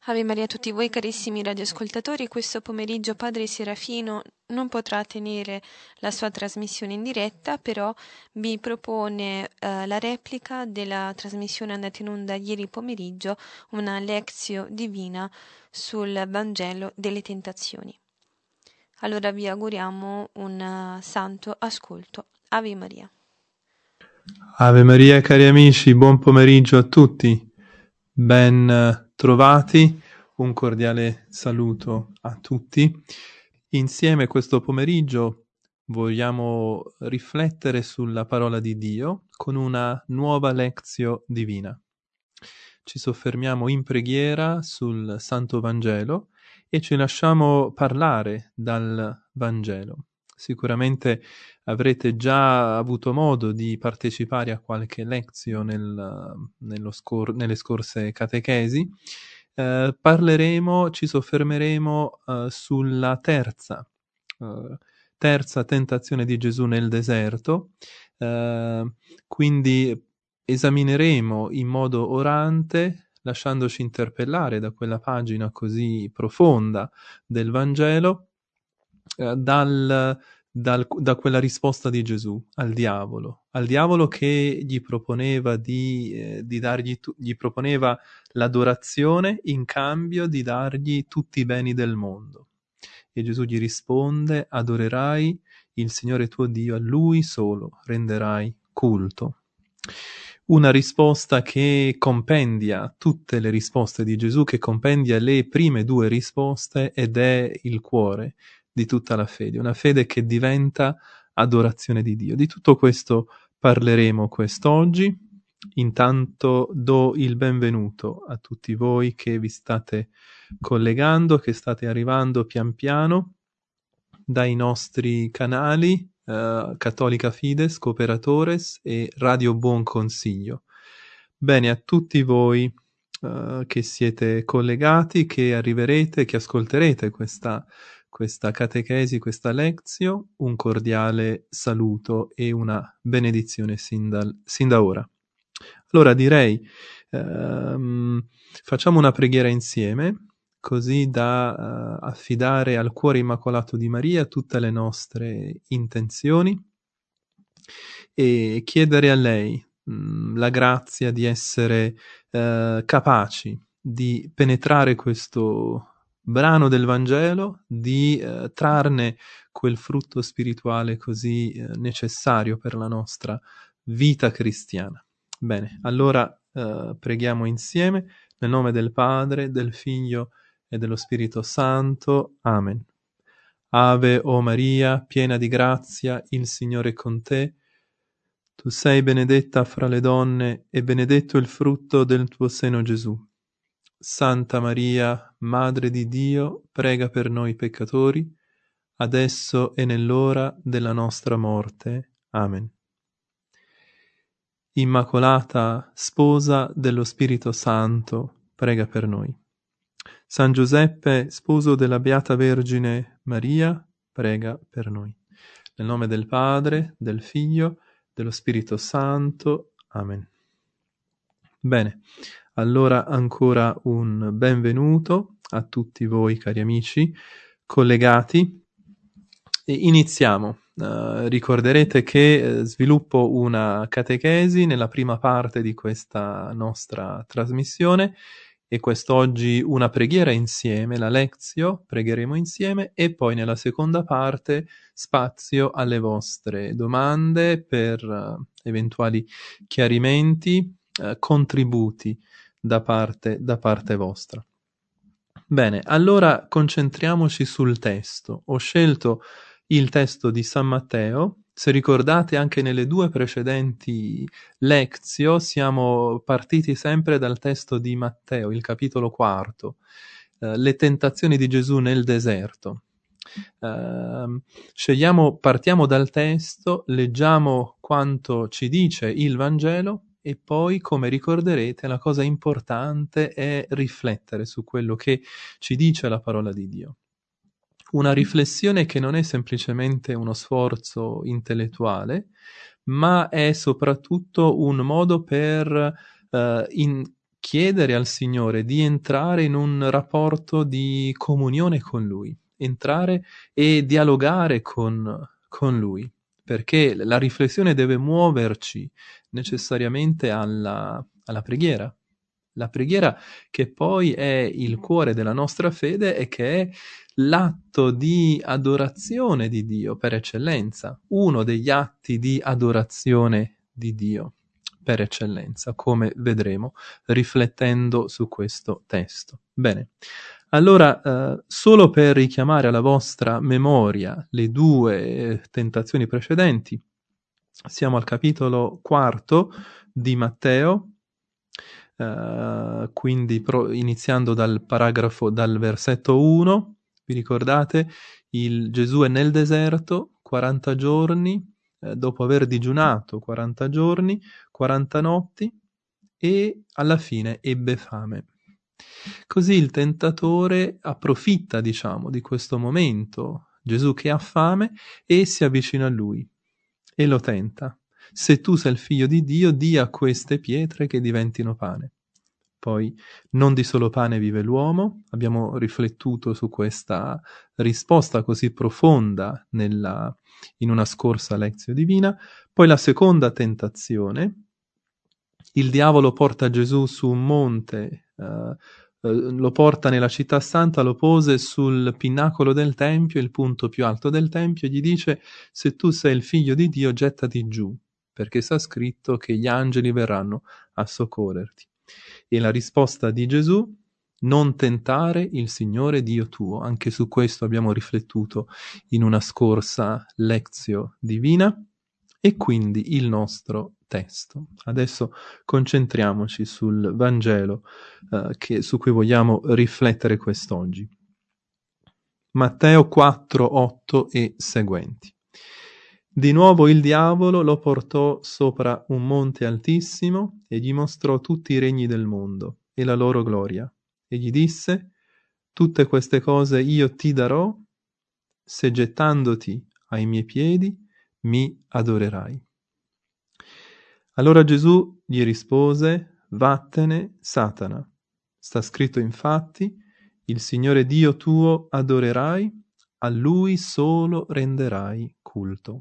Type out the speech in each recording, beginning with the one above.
Ave Maria a tutti voi carissimi radioascoltatori, questo pomeriggio Padre Serafino non potrà tenere la sua trasmissione in diretta, però vi propone la replica della trasmissione andata in onda ieri pomeriggio, una Lectio Divina sul Vangelo delle Tentazioni. Allora vi auguriamo un santo ascolto. Ave Maria. Ave Maria, cari amici, buon pomeriggio a tutti. Ben trovati, un cordiale saluto a tutti. Insieme questo pomeriggio vogliamo riflettere sulla parola di Dio con una nuova Lectio Divina. Ci soffermiamo in preghiera sul Santo Vangelo e ci lasciamo parlare dal Vangelo. Sicuramente avrete già avuto modo di partecipare a qualche Lectio nelle scorse catechesi. Ci soffermeremo sulla terza tentazione di Gesù nel deserto, quindi esamineremo in modo orante, lasciandoci interpellare da quella pagina così profonda del Vangelo, da quella risposta di Gesù al diavolo che gli proponeva gli proponeva l'adorazione in cambio di dargli tutti i beni del mondo. E Gesù gli risponde: adorerai il Signore tuo Dio, a Lui solo renderai culto. Una risposta che compendia tutte le risposte di Gesù, che compendia le prime due risposte ed è il cuore di tutta la fede, una fede che diventa adorazione di Dio. Di tutto questo parleremo quest'oggi. Intanto do il benvenuto a tutti voi che vi state collegando, che state arrivando pian piano dai nostri canali Cattolica Fides, Cooperatores e Radio Buon Consiglio. Bene, a tutti voi che siete collegati, che arriverete, che ascolterete questa catechesi, questa Lectio, un cordiale saluto e una benedizione sin da ora. Allora direi, facciamo una preghiera insieme, così da affidare al cuore immacolato di Maria tutte le nostre intenzioni e chiedere a lei la grazia di essere capaci di penetrare questo brano del Vangelo, di trarne quel frutto spirituale così necessario per la nostra vita cristiana. Bene, allora preghiamo insieme nel nome del Padre, del Figlio e dello Spirito Santo. Amen. Ave o Maria, piena di grazia, il Signore è con te. Tu sei benedetta fra le donne e benedetto il frutto del tuo seno, Gesù. Santa Maria, Madre di Dio, prega per noi peccatori, adesso e nell'ora della nostra morte. Amen. Immacolata Sposa dello Spirito Santo, prega per noi. San Giuseppe, sposo della Beata Vergine Maria, prega per noi. Nel nome del Padre, del Figlio, dello Spirito Santo. Amen. Bene, allora ancora un benvenuto a tutti voi cari amici collegati e iniziamo. Ricorderete che sviluppo una catechesi nella prima parte di questa nostra trasmissione e quest'oggi una preghiera insieme, la Lectio, pregheremo insieme e poi nella seconda parte spazio alle vostre domande per eventuali chiarimenti, contributi da parte vostra. Bene, allora concentriamoci sul testo. Ho scelto il testo di San Matteo. Se ricordate, anche nelle due precedenti Lectio siamo partiti sempre dal testo di Matteo, il capitolo 4, le tentazioni di Gesù nel deserto. Partiamo dal testo, leggiamo quanto ci dice il Vangelo e poi, come ricorderete, la cosa importante è riflettere su quello che ci dice la parola di Dio. Una riflessione che non è semplicemente uno sforzo intellettuale, ma è soprattutto un modo per chiedere al Signore di entrare in un rapporto di comunione con Lui, entrare e dialogare con Lui, perché la riflessione deve muoverci necessariamente alla preghiera. La preghiera che poi è il cuore della nostra fede e che è l'atto di adorazione di Dio per eccellenza, uno degli atti di adorazione di Dio per eccellenza, come vedremo riflettendo su questo testo. Bene, allora solo per richiamare alla vostra memoria le due tentazioni precedenti, siamo al capitolo 4 di Matteo, quindi iniziando dal versetto 1, vi ricordate? Gesù è nel deserto 40 giorni, dopo aver digiunato 40 giorni, 40 notti, e alla fine ebbe fame. Così il tentatore approfitta, diciamo, di questo momento, Gesù che ha fame, e si avvicina a lui e lo tenta. Se tu sei il figlio di Dio, di a queste pietre che diventino pane. Poi, non di solo pane vive l'uomo, abbiamo riflettuto su questa risposta così profonda in una scorsa lezione divina. Poi la seconda tentazione, il diavolo porta Gesù su un monte, lo porta nella città santa, lo pose sul pinnacolo del Tempio, il punto più alto del Tempio, e gli dice: se tu sei il figlio di Dio, gettati giù, perché sta scritto che gli angeli verranno a soccorrerti. E la risposta di Gesù: non tentare il Signore Dio tuo. Anche su questo abbiamo riflettuto in una scorsa lezione divina. E quindi il nostro testo. Adesso concentriamoci sul Vangelo su cui vogliamo riflettere quest'oggi. Matteo 4, 8 e seguenti. Di nuovo il diavolo lo portò sopra un monte altissimo e gli mostrò tutti i regni del mondo e la loro gloria. E gli disse: tutte queste cose io ti darò se gettandoti ai miei piedi mi adorerai. Allora Gesù gli rispose: vattene, Satana. Sta scritto infatti: il Signore Dio tuo adorerai, a Lui solo renderai culto.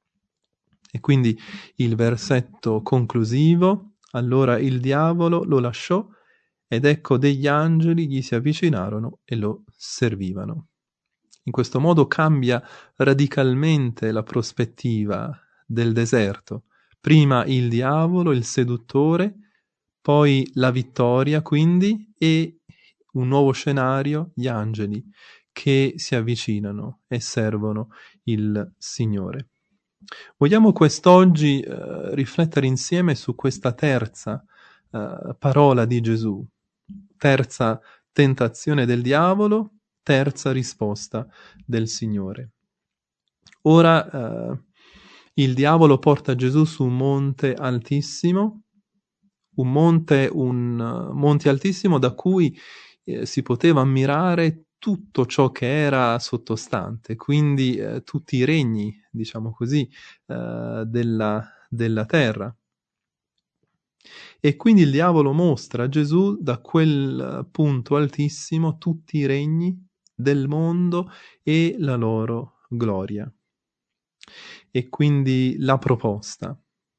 E quindi il versetto conclusivo: allora il diavolo lo lasciò ed ecco degli angeli gli si avvicinarono e lo servivano. In questo modo cambia radicalmente la prospettiva del deserto. Prima il diavolo, il seduttore, poi la vittoria, quindi, e un nuovo scenario, gli angeli, che si avvicinano e servono il Signore. Vogliamo quest'oggi riflettere insieme su questa terza parola di Gesù, terza tentazione del diavolo, terza risposta del Signore. Ora il diavolo porta Gesù su un monte altissimo, un monte altissimo da cui si poteva ammirare tutto ciò che era sottostante, quindi tutti i regni, diciamo così, della terra. E quindi il diavolo mostra a Gesù da quel punto altissimo tutti i regni del mondo e la loro gloria. E quindi la proposta,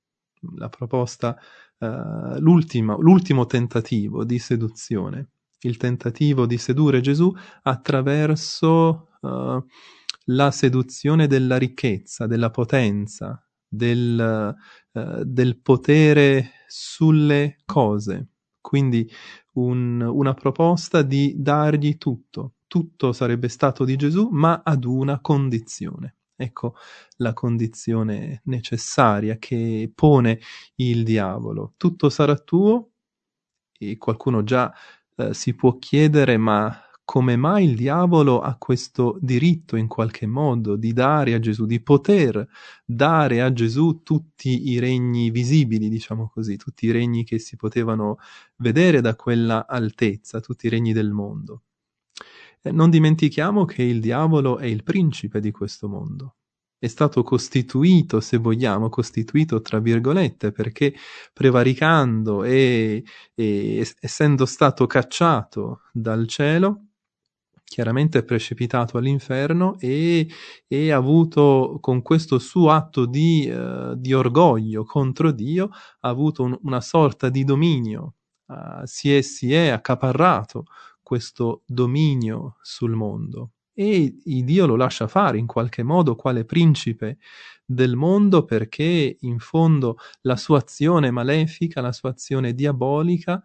l'ultimo tentativo di seduzione, il tentativo di sedurre Gesù attraverso la seduzione della ricchezza, della potenza, del potere sulle cose. Quindi una proposta di dargli tutto. Tutto sarebbe stato di Gesù, ma ad una condizione. Ecco la condizione necessaria che pone il diavolo. Tutto sarà tuo, e qualcuno già si può chiedere: ma come mai il diavolo ha questo diritto in qualche modo di dare a Gesù, di poter dare a Gesù tutti i regni visibili, diciamo così, tutti i regni che si potevano vedere da quella altezza, tutti i regni del mondo? Non dimentichiamo che il diavolo è il principe di questo mondo. è stato costituito, se vogliamo, costituito tra virgolette, perché prevaricando e essendo stato cacciato dal cielo, chiaramente è precipitato all'inferno e ha avuto, con questo suo atto di orgoglio contro Dio, ha avuto una sorta di dominio, si è accaparrato questo dominio sul mondo. E Dio lo lascia fare in qualche modo quale principe del mondo, perché in fondo la sua azione malefica, la sua azione diabolica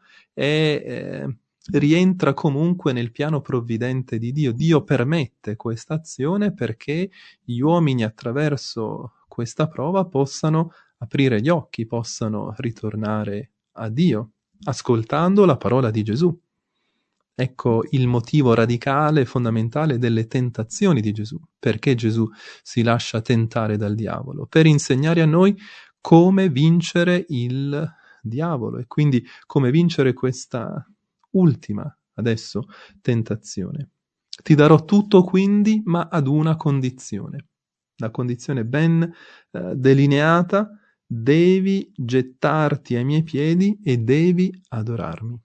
rientra comunque nel piano provvidente di Dio. Dio permette questa azione perché gli uomini attraverso questa prova possano aprire gli occhi, possano ritornare a Dio, ascoltando la parola di Gesù. Ecco il motivo radicale, fondamentale delle tentazioni di Gesù. Perché Gesù si lascia tentare dal diavolo? Per insegnare a noi come vincere il diavolo e quindi come vincere questa ultima, adesso, tentazione. Ti darò tutto quindi, ma ad una condizione. La condizione ben delineata: devi gettarti ai miei piedi e devi adorarmi.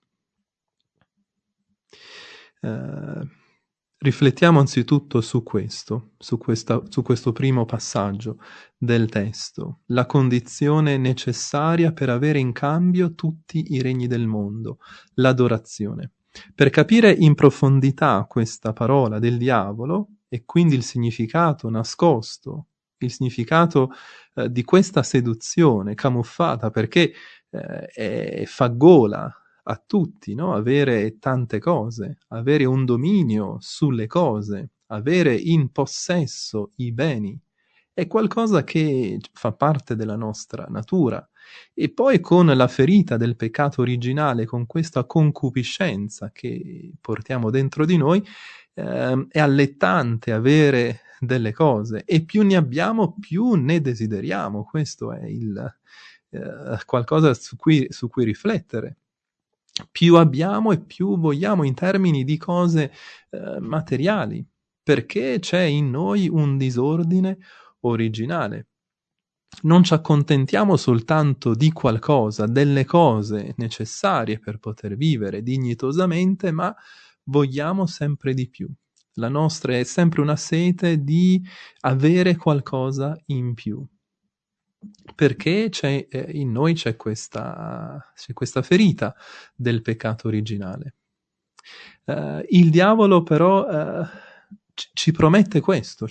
Riflettiamo anzitutto su questo primo passaggio del testo, la condizione necessaria per avere in cambio tutti i regni del mondo, l'adorazione. Per capire in profondità questa parola del diavolo e quindi il significato nascosto, il significato di questa seduzione camuffata, perché fa gola a tutti, no? Avere tante cose, avere un dominio sulle cose, avere in possesso i beni, è qualcosa che fa parte della nostra natura. E poi con la ferita del peccato originale, con questa concupiscenza che portiamo dentro di noi, è allettante avere delle cose, e più ne abbiamo più ne desideriamo. Questo è qualcosa su cui riflettere. Più abbiamo e più vogliamo in termini di cose materiali, perché c'è in noi un disordine originale. Non ci accontentiamo soltanto di qualcosa, delle cose necessarie per poter vivere dignitosamente, ma vogliamo sempre di più. La nostra è sempre una sete di avere qualcosa in più, perché in noi c'è questa ferita del peccato originale. Il diavolo però ci promette questo,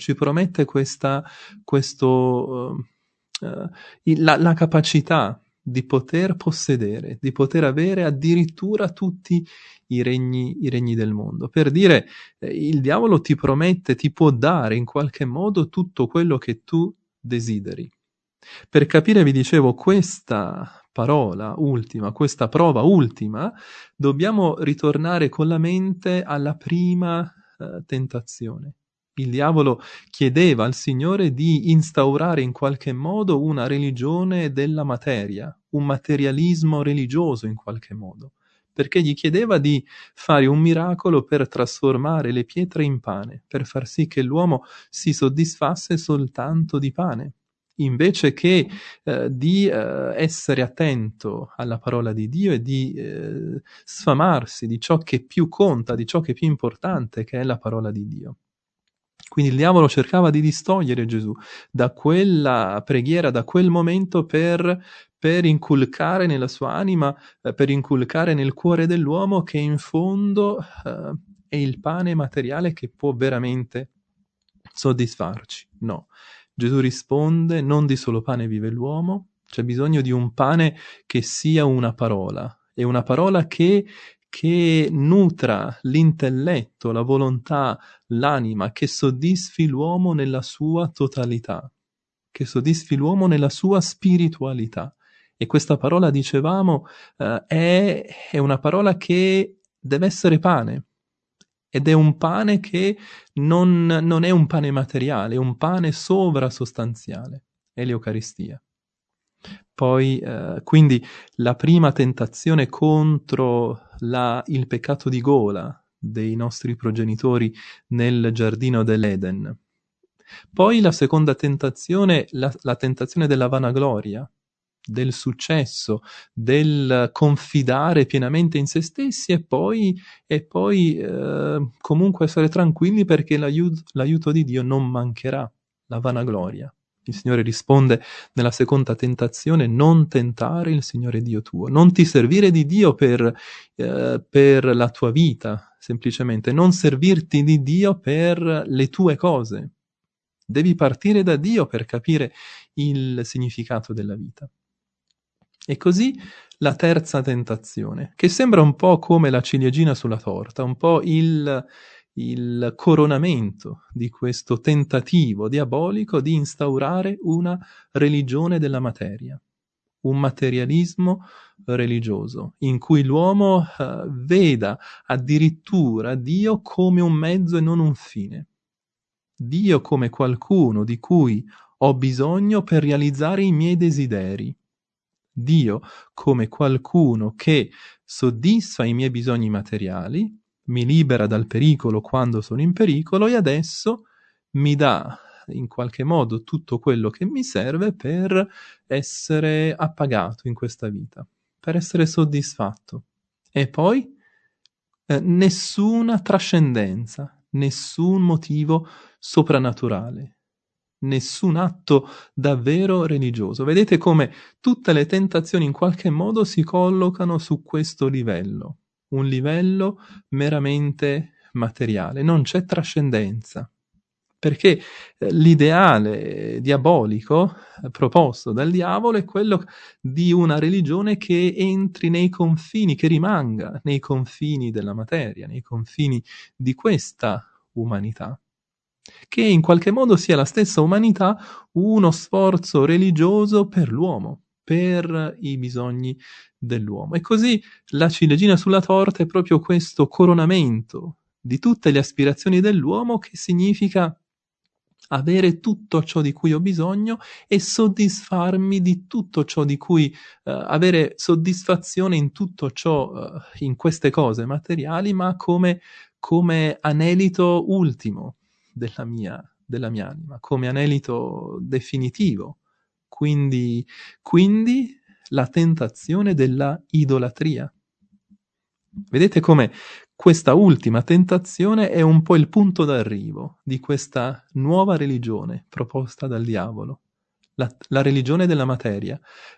la capacità di poter possedere, di poter avere addirittura tutti i regni del mondo. Per dire, il diavolo ti promette, ti può dare in qualche modo tutto quello che tu desideri. Per capire, vi dicevo, questa parola ultima, questa prova ultima, dobbiamo ritornare con la mente alla prima tentazione. Il diavolo chiedeva al Signore di instaurare in qualche modo una religione della materia, un materialismo religioso in qualche modo, perché gli chiedeva di fare un miracolo per trasformare le pietre in pane, per far sì che l'uomo si soddisfasse soltanto di pane, invece che di essere attento alla parola di Dio e di sfamarsi di ciò che più conta, di ciò che è più importante, che è la parola di Dio. Quindi il diavolo cercava di distogliere Gesù da quella preghiera, da quel momento, per inculcare nella sua anima, per inculcare nel cuore dell'uomo che in fondo è il pane materiale che può veramente soddisfarci. No. Gesù risponde: non di solo pane vive l'uomo, c'è bisogno di un pane che sia una parola, e una parola che nutra l'intelletto, la volontà, l'anima, che soddisfi l'uomo nella sua totalità, che soddisfi l'uomo nella sua spiritualità. E questa parola, dicevamo, è una parola che deve essere pane, ed è un pane che non è un pane materiale, è un pane sovrasostanziale, è l'Eucaristia. Poi, quindi, la prima tentazione contro il peccato di gola dei nostri progenitori nel giardino dell'Eden. Poi la seconda tentazione, la tentazione della vanagloria, del successo, del confidare pienamente in se stessi e poi comunque essere tranquilli perché l'aiuto di Dio non mancherà, la vanagloria. Il Signore risponde nella seconda tentazione: non tentare il Signore Dio tuo, non ti servire di Dio per la tua vita, semplicemente, non servirti di Dio per le tue cose. Devi partire da Dio per capire il significato della vita. E così la terza tentazione, che sembra un po' come la ciliegina sulla torta, un po' il coronamento di questo tentativo diabolico di instaurare una religione della materia, un materialismo religioso, in cui l'uomo veda addirittura Dio come un mezzo e non un fine. Dio come qualcuno di cui ho bisogno per realizzare i miei desideri. Dio come qualcuno che soddisfa i miei bisogni materiali, mi libera dal pericolo quando sono in pericolo e adesso mi dà in qualche modo tutto quello che mi serve per essere appagato in questa vita, per essere soddisfatto. E poi nessuna trascendenza, nessun motivo soprannaturale, nessun atto davvero religioso. Vedete come tutte le tentazioni in qualche modo si collocano su questo livello, un livello meramente materiale, non c'è trascendenza. Perché l'ideale diabolico proposto dal diavolo è quello di una religione che entri nei confini, che rimanga nei confini della materia, nei confini di questa umanità, che in qualche modo sia la stessa umanità uno sforzo religioso per l'uomo, per i bisogni dell'uomo. E così la ciliegina sulla torta è proprio questo coronamento di tutte le aspirazioni dell'uomo, che significa avere tutto ciò di cui ho bisogno e soddisfarmi di tutto ciò di cui avere soddisfazione in tutto ciò, in queste cose materiali, ma come anelito ultimo della mia anima, come anelito definitivo. Quindi la tentazione della idolatria. Vedete come questa ultima tentazione è un po' il punto d'arrivo di questa nuova religione proposta dal diavolo, la religione della materia,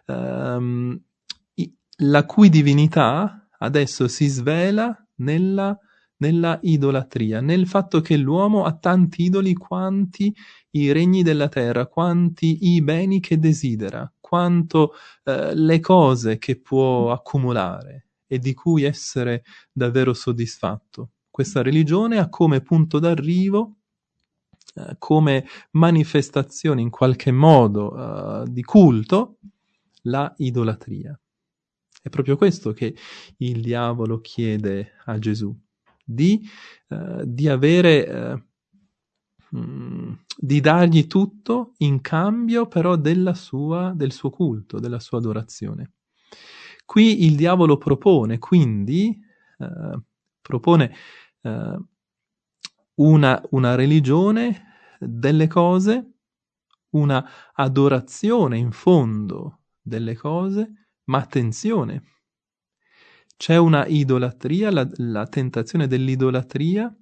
la cui divinità adesso si svela nella idolatria, nel fatto che l'uomo ha tanti idoli quanti i regni della terra, quanti i beni che desidera, quanto le cose che può accumulare e di cui essere davvero soddisfatto. Questa religione ha come punto d'arrivo, come manifestazione in qualche modo di culto, la idolatria. È proprio questo che il diavolo chiede a Gesù, di avere, di dargli tutto in cambio però del suo culto, della sua adorazione. Qui il diavolo propone una religione delle cose, una adorazione in fondo delle cose, ma attenzione, c'è una idolatria, la tentazione dell'idolatria,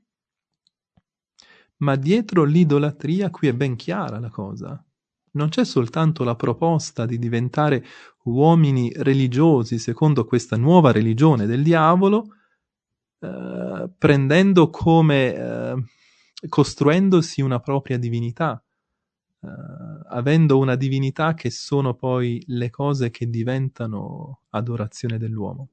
ma dietro l'idolatria qui è ben chiara la cosa. Non c'è soltanto la proposta di diventare uomini religiosi secondo questa nuova religione del diavolo, prendendo come costruendosi una propria divinità, avendo una divinità che sono poi le cose che diventano adorazione dell'uomo.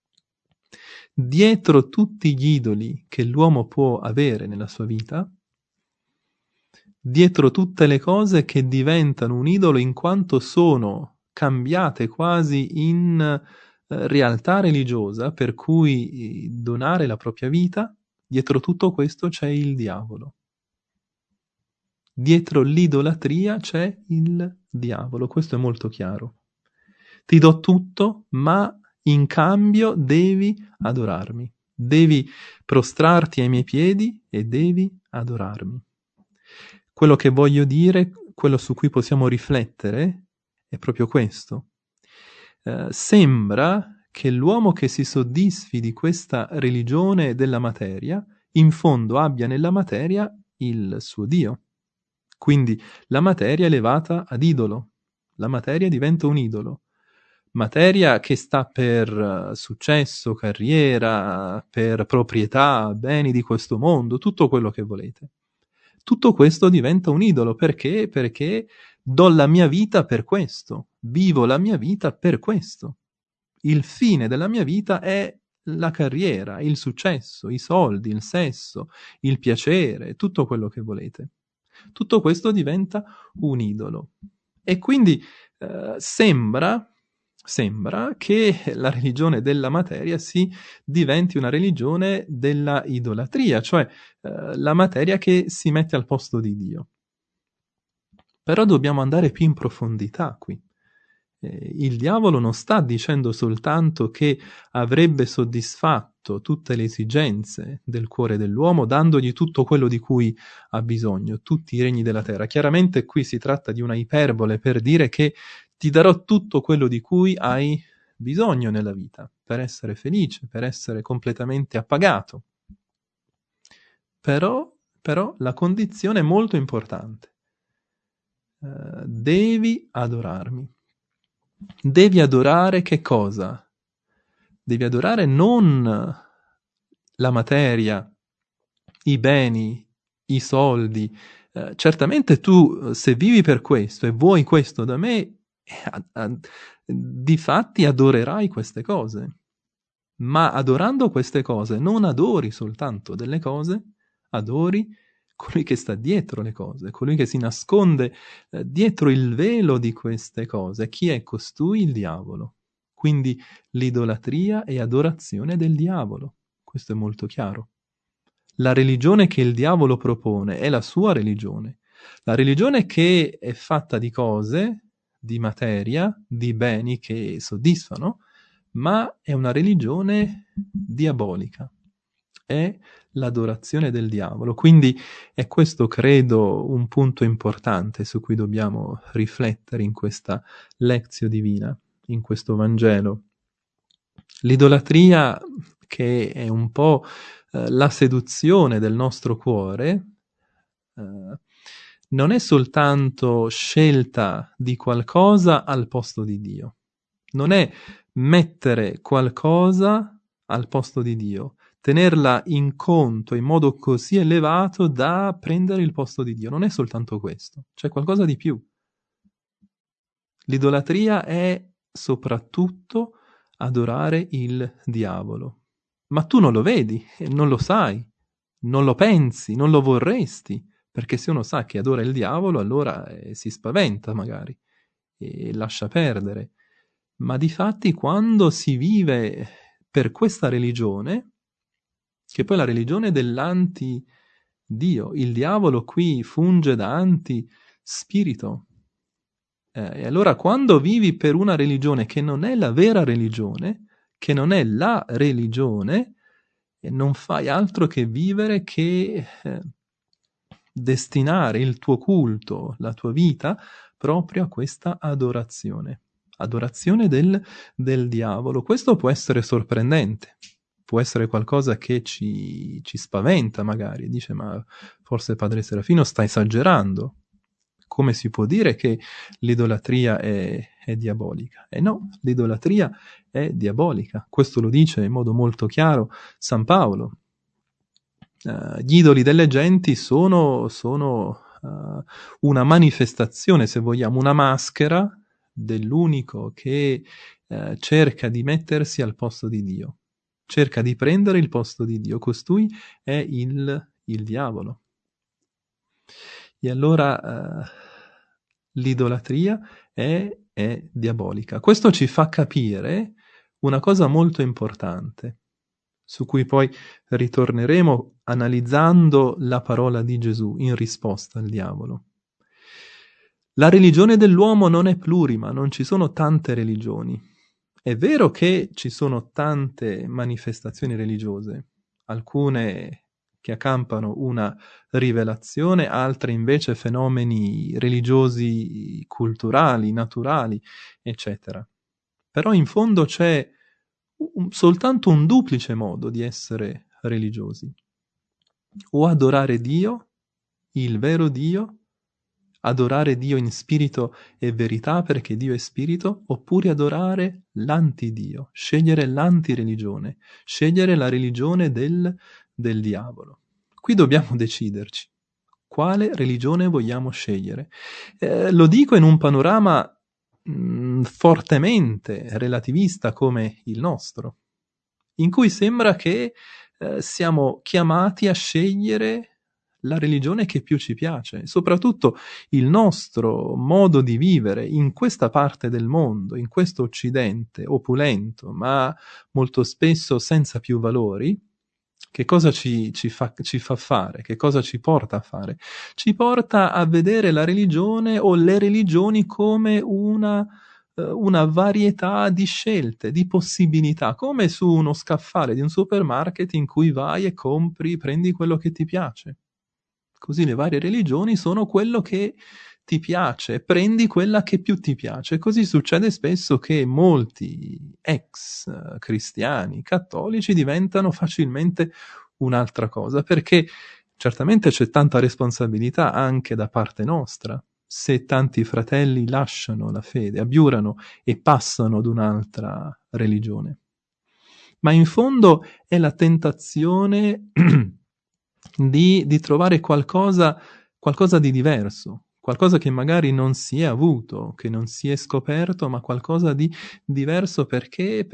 Dietro tutti gli idoli che l'uomo può avere nella sua vita, dietro tutte le cose che diventano un idolo in quanto sono cambiate quasi in realtà religiosa, per cui donare la propria vita, dietro tutto questo c'è il diavolo. Dietro l'idolatria c'è il diavolo, questo è molto chiaro. Ti do tutto, ma in cambio devi adorarmi, devi prostrarti ai miei piedi e devi adorarmi. Quello che voglio dire, quello su cui possiamo riflettere, è proprio questo. Sembra che l'uomo che si soddisfi di questa religione della materia, in fondo abbia nella materia il suo Dio. Quindi la materia è elevata ad idolo, la materia diventa un idolo. Materia che sta per successo, carriera, per proprietà, beni di questo mondo, tutto quello che volete. Tutto questo diventa un idolo, perché? Perché do la mia vita per questo, vivo la mia vita per questo. Il fine della mia vita è la carriera, il successo, i soldi, il sesso, il piacere, tutto quello che volete. Tutto questo diventa un idolo. E quindi sembra che la religione della materia si diventi una religione della idolatria, cioè la materia che si mette al posto di Dio. Però dobbiamo andare più in profondità qui. Il diavolo non sta dicendo soltanto che avrebbe soddisfatto tutte le esigenze del cuore dell'uomo dandogli tutto quello di cui ha bisogno, tutti i regni della terra. Chiaramente qui si tratta di una iperbole per dire che ti darò tutto quello di cui hai bisogno nella vita, per essere felice, per essere completamente appagato. Però la condizione è molto importante. Devi adorarmi. Devi adorare che cosa? Devi adorare non la materia, i beni, i soldi. Certamente tu, se vivi per questo e vuoi questo da me, difatti adorerai queste cose. Ma adorando queste cose non adori soltanto delle cose, adori colui che sta dietro le cose, colui che si nasconde dietro il velo di queste cose. Chi è costui? Il diavolo. Quindi l'idolatria è adorazione del diavolo. Questo è molto chiaro. La religione che il diavolo propone è la sua religione. La religione che è fatta di cose, di materia, di beni che soddisfano, ma è una religione diabolica. È l'adorazione del diavolo. Quindi è questo, credo, un punto importante su cui dobbiamo riflettere in questa lezione divina, in questo Vangelo. L'idolatria, che è un po' la seduzione del nostro cuore, non è soltanto scelta di qualcosa al posto di Dio. Non è mettere qualcosa al posto di Dio, tenerla in conto in modo così elevato da prendere il posto di Dio. Non è soltanto questo, c'è qualcosa di più. L'idolatria è soprattutto adorare il diavolo. Ma tu non lo vedi, non lo sai, non lo pensi, non lo vorresti, perché se uno sa che adora il diavolo, allora si spaventa magari e lascia perdere. Ma difatti quando si vive per questa religione, che poi è la religione dell'anti-Dio, il diavolo qui funge da anti-spirito. E allora quando vivi per una religione che non è la vera religione, che non è la religione, non fai altro che vivere che destinare il tuo culto, la tua vita, proprio a questa adorazione. Adorazione del diavolo. Questo può essere sorprendente, può essere qualcosa che ci spaventa magari. Dice, ma forse Padre Serafino sta esagerando. Come si può dire che l'idolatria è diabolica? E no, l'idolatria è diabolica. Questo lo dice in modo molto chiaro San Paolo. Gli idoli delle genti sono una manifestazione, se vogliamo, una maschera dell'unico che cerca di mettersi al posto di Dio, cerca di prendere il posto di Dio. Costui è il diavolo. E allora l'idolatria è diabolica. Questo ci fa capire una cosa molto importante, su cui poi ritorneremo analizzando la parola di Gesù in risposta al diavolo. La religione dell'uomo non è plurima, non ci sono tante religioni. È vero che ci sono tante manifestazioni religiose, alcune che accampano una rivelazione, altre invece fenomeni religiosi, culturali, naturali, eccetera. Però in fondo c'è soltanto un duplice modo di essere religiosi: o adorare Dio, il vero Dio, adorare Dio in spirito e verità perché Dio è spirito, oppure adorare l'antidio, scegliere l'antireligione, scegliere la religione del diavolo. Qui dobbiamo deciderci quale religione vogliamo scegliere. Lo dico in un panorama fortemente relativista come il nostro, in cui sembra che siamo chiamati a scegliere la religione che più ci piace. Soprattutto il nostro modo di vivere in questa parte del mondo, in questo Occidente opulento, ma molto spesso senza più valori, che cosa ci fa fare? Che cosa ci porta a fare? Ci porta a vedere la religione o le religioni come una varietà di scelte, di possibilità, come su uno scaffale di un supermarket in cui vai e compri, prendi quello che ti piace. Così le varie religioni sono quello che ti piace, prendi quella che più ti piace. Così succede spesso che molti ex cristiani cattolici diventano facilmente un'altra cosa, perché certamente c'è tanta responsabilità anche da parte nostra. Se tanti fratelli lasciano la fede, abiurano e passano ad un'altra religione. Ma in fondo è la tentazione di trovare qualcosa di diverso, qualcosa che magari non si è avuto, che non si è scoperto, ma qualcosa di diverso perché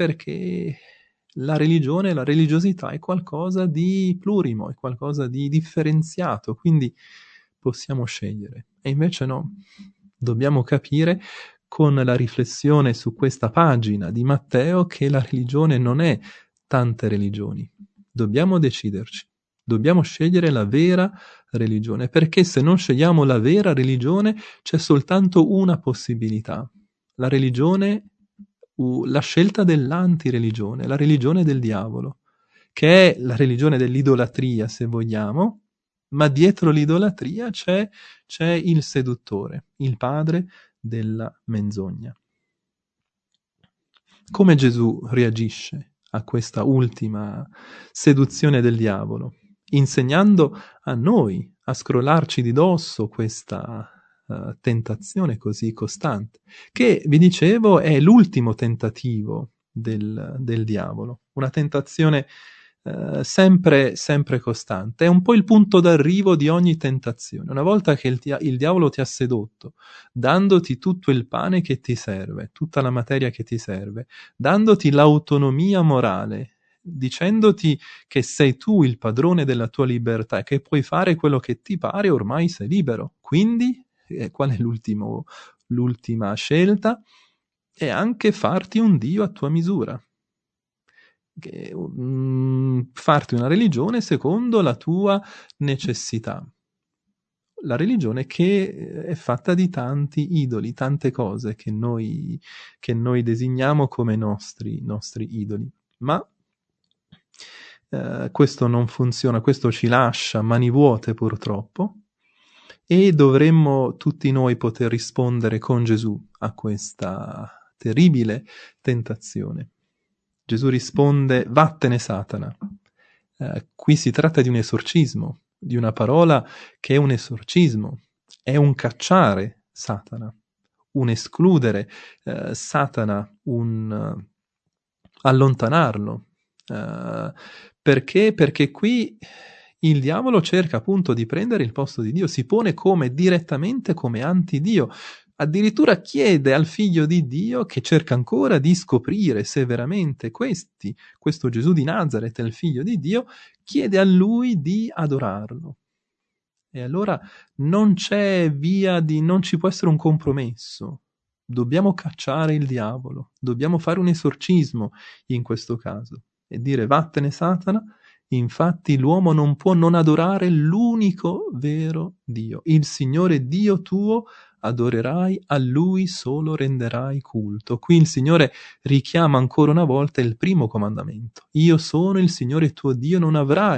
la religione, la religiosità è qualcosa di plurimo, è qualcosa di differenziato, quindi possiamo scegliere. E invece no, dobbiamo capire con la riflessione su questa pagina di Matteo che la religione non è tante religioni. Dobbiamo deciderci. Dobbiamo scegliere la vera religione, perché se non scegliamo la vera religione c'è soltanto una possibilità: la religione, la scelta dell'antireligione, la religione del diavolo, che è la religione dell'idolatria, se vogliamo, ma dietro l'idolatria c'è il seduttore, il padre della menzogna. Come Gesù reagisce a questa ultima seduzione del diavolo? Insegnando a noi a scrollarci di dosso questa tentazione così costante, che, vi dicevo, è l'ultimo tentativo del diavolo, una tentazione sempre costante. È un po' il punto d'arrivo di ogni tentazione. Una volta che il diavolo ti ha sedotto, dandoti tutto il pane che ti serve, tutta la materia che ti serve, dandoti l'autonomia morale, dicendoti che sei tu il padrone della tua libertà e che puoi fare quello che ti pare, ormai sei libero. Quindi, qual è l'ultima scelta? È anche farti un Dio a tua misura. Farti una religione secondo la tua necessità. La religione che è fatta di tanti idoli, tante cose che noi designiamo come nostri idoli. Ma questo non funziona, questo ci lascia mani vuote purtroppo, e dovremmo tutti noi poter rispondere con Gesù a questa terribile tentazione. Gesù risponde: vattene Satana. Qui si tratta di un esorcismo, di una parola che è un esorcismo, è un cacciare Satana, un escludere Satana, un allontanarlo. Perché? Perché qui il diavolo cerca appunto di prendere il posto di Dio, si pone direttamente come antidio. Addirittura chiede al figlio di Dio, che cerca ancora di scoprire se veramente questo Gesù di Nazaret è il figlio di Dio, chiede a lui di adorarlo. E allora non ci può essere un compromesso. Dobbiamo cacciare il diavolo, dobbiamo fare un esorcismo in questo caso e dire: vattene Satana. Infatti l'uomo non può non adorare l'unico vero Dio, il Signore Dio tuo adorerai, a Lui solo renderai culto. Qui il Signore richiama ancora una volta il primo comandamento: io sono il Signore tuo Dio, non avrai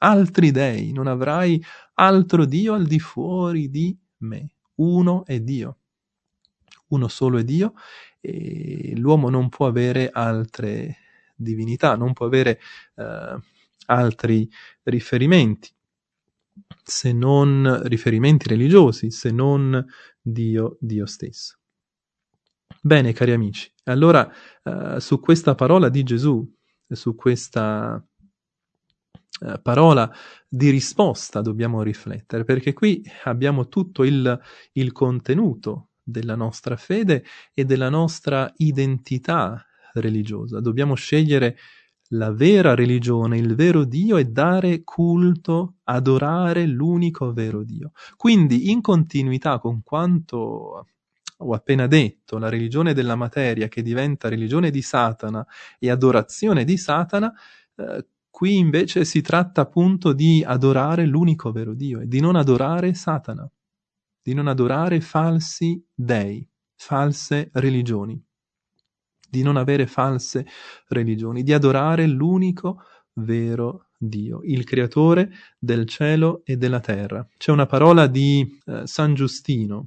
altri dei, non avrai altro Dio al di fuori di me. Uno è Dio, uno solo è Dio, e l'uomo non può avere altre divinità, non può avere altri riferimenti, se non riferimenti religiosi, se non Dio stesso. Bene, cari amici, allora su questa parola di Gesù, su questa parola di risposta dobbiamo riflettere, perché qui abbiamo tutto il contenuto della nostra fede e della nostra identità religiosa. Dobbiamo scegliere la vera religione, il vero Dio, e dare culto, adorare l'unico vero Dio. Quindi, in continuità con quanto ho appena detto, la religione della materia che diventa religione di Satana e adorazione di Satana, qui invece si tratta appunto di adorare l'unico vero Dio e di non adorare Satana, di non adorare falsi dei, false religioni, di non avere false religioni, di adorare l'unico vero Dio, il creatore del cielo e della terra. C'è una parola di San Giustino,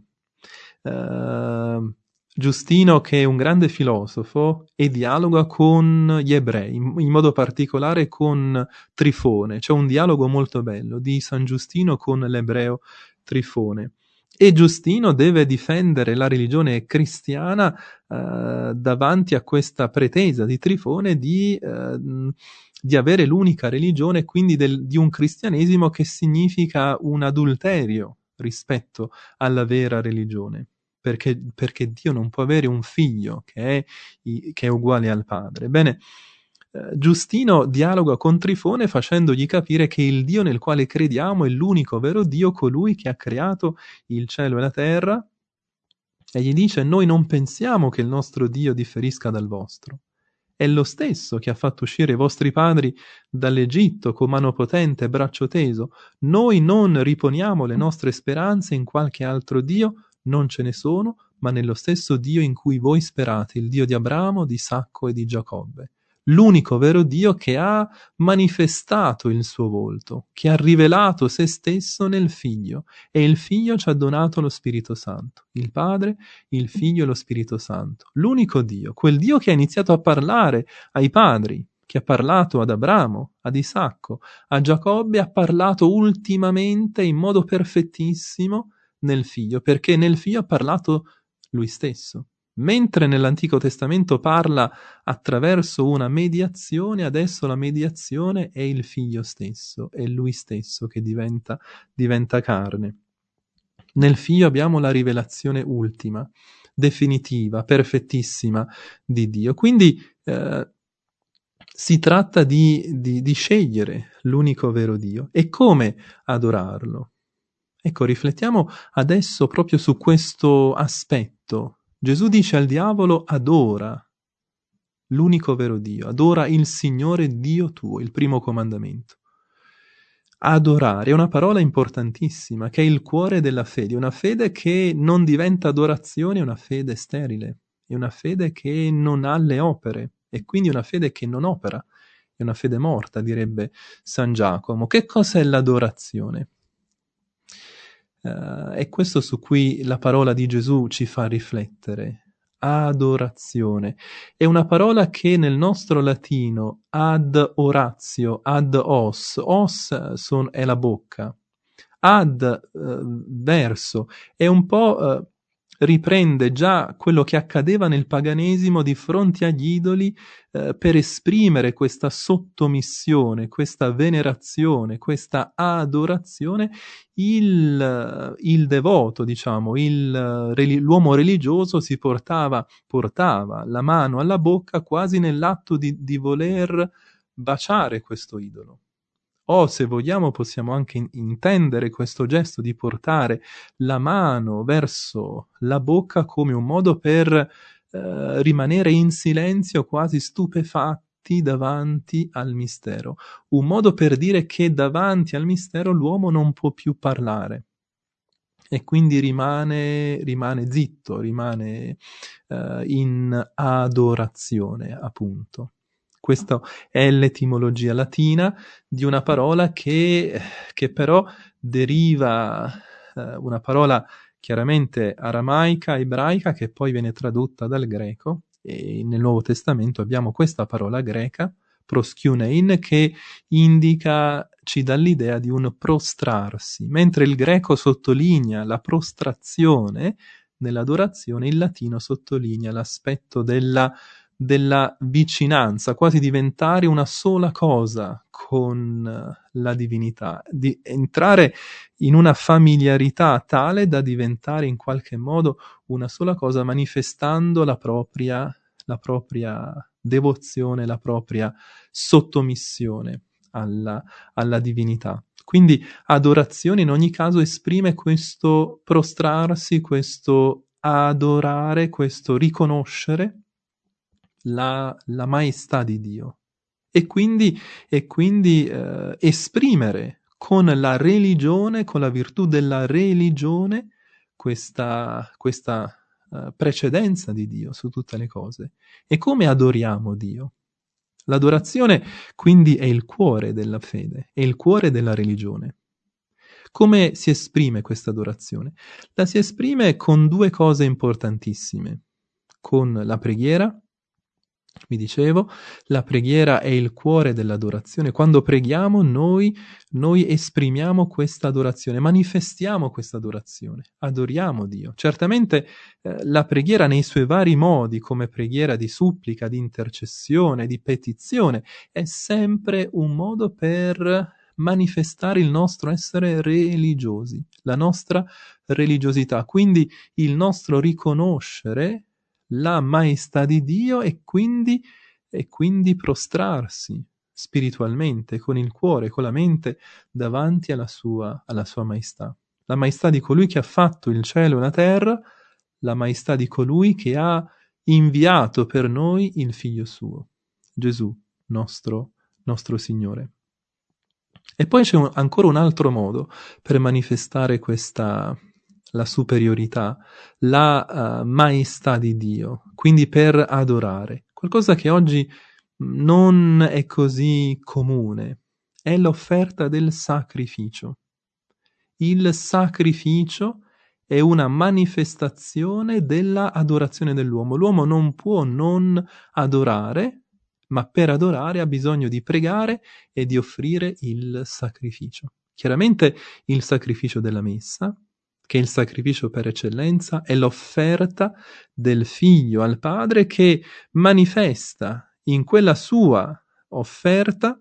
Giustino, che è un grande filosofo e dialoga con gli ebrei, in modo particolare con Trifone. C'è un dialogo molto bello di San Giustino con l'ebreo Trifone. E Giustino deve difendere la religione cristiana davanti a questa pretesa di Trifone di avere l'unica religione, quindi di un cristianesimo che significa un adulterio rispetto alla vera religione. Perché Dio non può avere un figlio che è uguale al padre. Bene, Giustino dialoga con Trifone facendogli capire che il Dio nel quale crediamo è l'unico vero Dio, colui che ha creato il cielo e la terra, e gli dice: noi non pensiamo che il nostro Dio differisca dal vostro. È lo stesso che ha fatto uscire i vostri padri dall'Egitto con mano potente e braccio teso. Noi non riponiamo le nostre speranze in qualche altro Dio, non ce ne sono, ma nello stesso Dio in cui voi sperate, il Dio di Abramo, di Isacco e di Giacobbe. L'unico vero Dio che ha manifestato il suo volto, che ha rivelato se stesso nel Figlio, e il Figlio ci ha donato lo Spirito Santo. Il Padre, il Figlio e lo Spirito Santo. L'unico Dio, quel Dio che ha iniziato a parlare ai padri, che ha parlato ad Abramo, ad Isacco, a Giacobbe, ha parlato ultimamente in modo perfettissimo nel Figlio, perché nel Figlio ha parlato lui stesso. Mentre nell'Antico Testamento parla attraverso una mediazione, adesso la mediazione è il Figlio stesso, è lui stesso che diventa carne. Nel Figlio abbiamo la rivelazione ultima, definitiva, perfettissima di Dio. Quindi si tratta di scegliere l'unico vero Dio. E come adorarlo? Ecco, riflettiamo adesso proprio su questo aspetto. Gesù dice al diavolo: adora l'unico vero Dio, adora il Signore Dio tuo, il primo comandamento. Adorare è una parola importantissima, che è il cuore della fede, una fede che non diventa adorazione, è una fede sterile, è una fede che non ha le opere, e quindi una fede che non opera, è una fede morta, direbbe San Giacomo. Che cos'è l'adorazione? È questo su cui la parola di Gesù ci fa riflettere. Adorazione. È una parola che nel nostro latino ad oratio, ad os è la bocca, ad verso, è un po' riprende già quello che accadeva nel paganesimo di fronte agli idoli, per esprimere questa sottomissione, questa venerazione, questa adorazione. Il devoto, diciamo, l'uomo religioso si portava la mano alla bocca quasi nell'atto di voler baciare questo idolo. O, se vogliamo, possiamo anche intendere questo gesto di portare la mano verso la bocca come un modo per rimanere in silenzio, quasi stupefatti davanti al mistero. Un modo per dire che davanti al mistero l'uomo non può più parlare. E quindi rimane zitto, rimane in adorazione, appunto. Questa è l'etimologia latina di una parola che però deriva, una parola chiaramente aramaica, ebraica, che poi viene tradotta dal greco, e nel Nuovo Testamento abbiamo questa parola greca, proskiunein, che ci dà l'idea di un prostrarsi. Mentre il greco sottolinea la prostrazione nell'adorazione, il latino sottolinea l'aspetto della vicinanza, quasi diventare una sola cosa con la divinità, di entrare in una familiarità tale da diventare in qualche modo una sola cosa, manifestando la propria devozione, la propria sottomissione alla divinità. Quindi adorazione in ogni caso esprime questo prostrarsi, questo adorare, questo riconoscere la maestà di Dio e quindi esprimere con la religione, con la virtù della religione, questa precedenza di Dio su tutte le cose. E come adoriamo Dio? L'adorazione quindi è il cuore della fede, è il cuore della religione. Come si esprime questa adorazione? La si esprime con due cose importantissime, con la preghiera. Vi dicevo, la preghiera è il cuore dell'adorazione. Quando preghiamo noi esprimiamo questa adorazione, manifestiamo questa adorazione, adoriamo Dio. Certamente la preghiera nei suoi vari modi, come preghiera di supplica, di intercessione, di petizione, è sempre un modo per manifestare il nostro essere religiosi, la nostra religiosità, quindi il nostro riconoscere la maestà di Dio e quindi prostrarsi spiritualmente, con il cuore, con la mente, davanti alla sua maestà. La maestà di colui che ha fatto il cielo e la terra, la maestà di colui che ha inviato per noi il Figlio suo, Gesù, nostro Signore. E poi c'è ancora un altro modo per manifestare la superiorità, la maestà di Dio, quindi per adorare. Qualcosa che oggi non è così comune, è l'offerta del sacrificio. Il sacrificio è una manifestazione della adorazione dell'uomo. L'uomo non può non adorare, ma per adorare ha bisogno di pregare e di offrire il sacrificio. Chiaramente il sacrificio della messa, che è il sacrificio per eccellenza, è l'offerta del figlio al padre che manifesta in quella sua offerta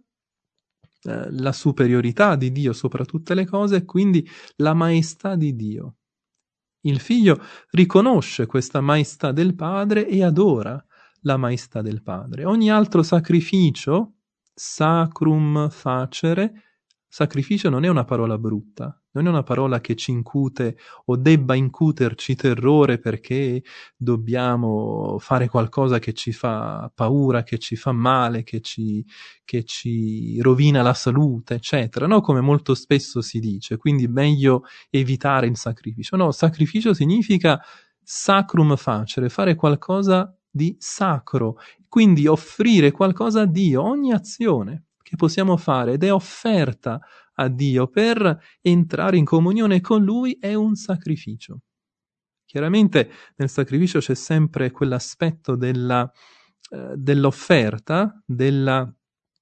la superiorità di Dio sopra tutte le cose e quindi la maestà di Dio. Il figlio riconosce questa maestà del padre e adora la maestà del padre. Ogni altro sacrificio, sacrum facere, sacrificio non è una parola brutta, non è una parola che ci incute o debba incuterci terrore perché dobbiamo fare qualcosa che ci fa paura, che ci fa male, che ci rovina la salute, eccetera, no? Come molto spesso si dice, quindi meglio evitare il sacrificio. No, sacrificio significa sacrum facere, fare qualcosa di sacro, quindi offrire qualcosa a Dio, ogni azione che possiamo fare ed è offerta a Dio per entrare in comunione con Lui è un sacrificio. Chiaramente nel sacrificio c'è sempre quell'aspetto dell'offerta, del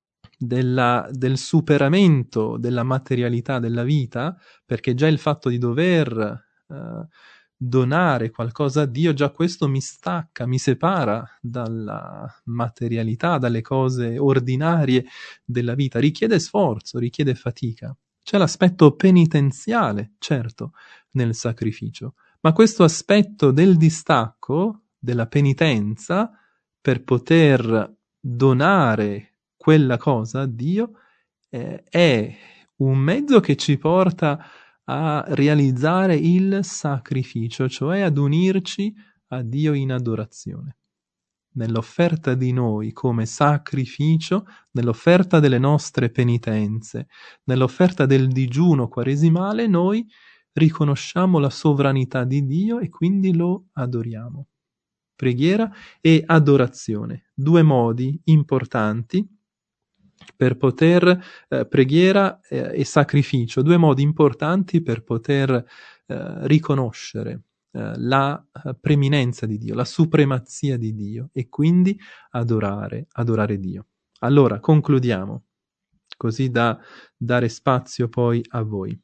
superamento della materialità della vita, perché già il fatto di dover donare qualcosa a Dio, già questo mi stacca, mi separa dalla materialità, dalle cose ordinarie della vita, richiede sforzo, richiede fatica. C'è l'aspetto penitenziale, certo, nel sacrificio, ma questo aspetto del distacco, della penitenza, per poter donare quella cosa a Dio, è un mezzo che ci porta a realizzare il sacrificio, cioè ad unirci a Dio in adorazione. Nell'offerta di noi come sacrificio, nell'offerta delle nostre penitenze, nell'offerta del digiuno quaresimale, noi riconosciamo la sovranità di Dio e quindi lo adoriamo. Preghiera e adorazione, due modi importanti per poter, preghiera e sacrificio, due modi importanti per poter riconoscere la preminenza di Dio, la supremazia di Dio e quindi adorare Dio. Allora, concludiamo, così da dare spazio poi a voi.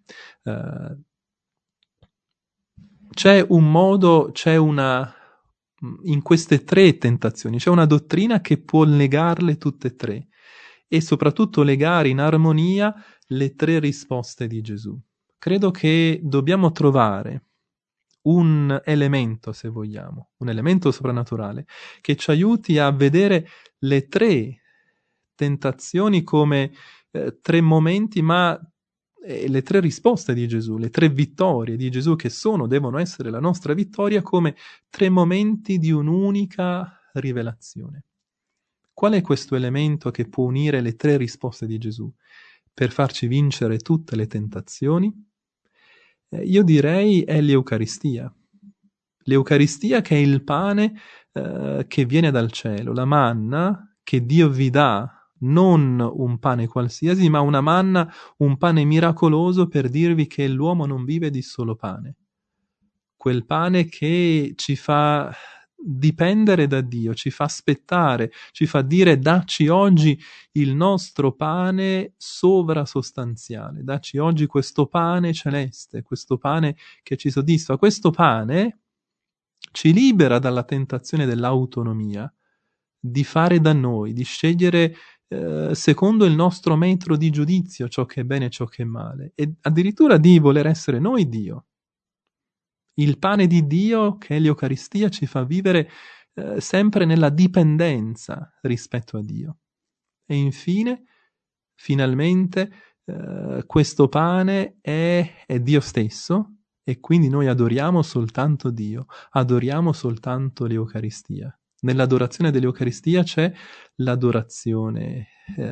C'è un modo, in queste tre tentazioni, c'è una dottrina che può legarle tutte e tre e soprattutto legare in armonia le tre risposte di Gesù. Credo che dobbiamo trovare un elemento, se vogliamo, un elemento soprannaturale che ci aiuti a vedere le tre tentazioni come tre momenti, ma le tre risposte di Gesù, le tre vittorie di Gesù che devono essere la nostra vittoria come tre momenti di un'unica rivelazione. Qual è questo elemento che può unire le tre risposte di Gesù per farci vincere tutte le tentazioni? Io direi è l'Eucaristia. L'Eucaristia che è il pane che viene dal cielo, la manna che Dio vi dà, non un pane qualsiasi, ma una manna, un pane miracoloso per dirvi che l'uomo non vive di solo pane. Quel pane che ci fa dipendere da Dio, ci fa aspettare, ci fa dire dacci oggi il nostro pane sovrasostanziale, dacci oggi questo pane celeste, questo pane che ci soddisfa. Questo pane ci libera dalla tentazione dell'autonomia, di fare da noi, di scegliere secondo il nostro metro di giudizio ciò che è bene e ciò che è male, e addirittura di voler essere noi Dio. Il pane di Dio, che è l'Eucaristia, ci fa vivere sempre nella dipendenza rispetto a Dio. E infine, finalmente, questo pane è Dio stesso, e quindi noi adoriamo soltanto Dio, adoriamo soltanto l'Eucaristia. Nell'adorazione dell'Eucaristia c'è l'adorazione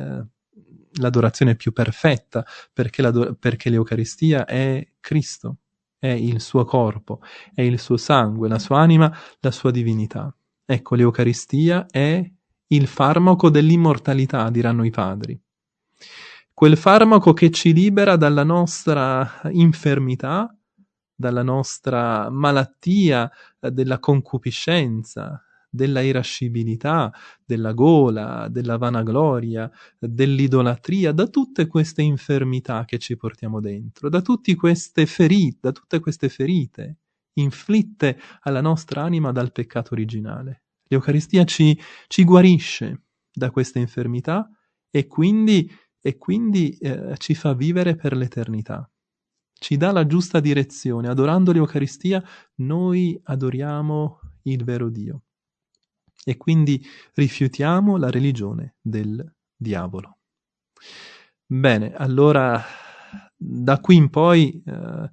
più perfetta, perché l'Eucaristia è Cristo, è il suo corpo, è il suo sangue, la sua anima, la sua divinità. Ecco, l'Eucaristia è il farmaco dell'immortalità, diranno i padri. Quel farmaco che ci libera dalla nostra infermità, dalla nostra malattia, della concupiscenza, della irascibilità, della gola, della vanagloria, dell'idolatria, da tutte queste infermità che ci portiamo dentro, da tutte queste ferite inflitte alla nostra anima dal peccato originale. L'Eucaristia ci guarisce da queste infermità e quindi ci fa vivere per l'eternità. Ci dà la giusta direzione. Adorando l'Eucaristia noi adoriamo il vero Dio e quindi rifiutiamo la religione del diavolo. Bene, allora da qui in poi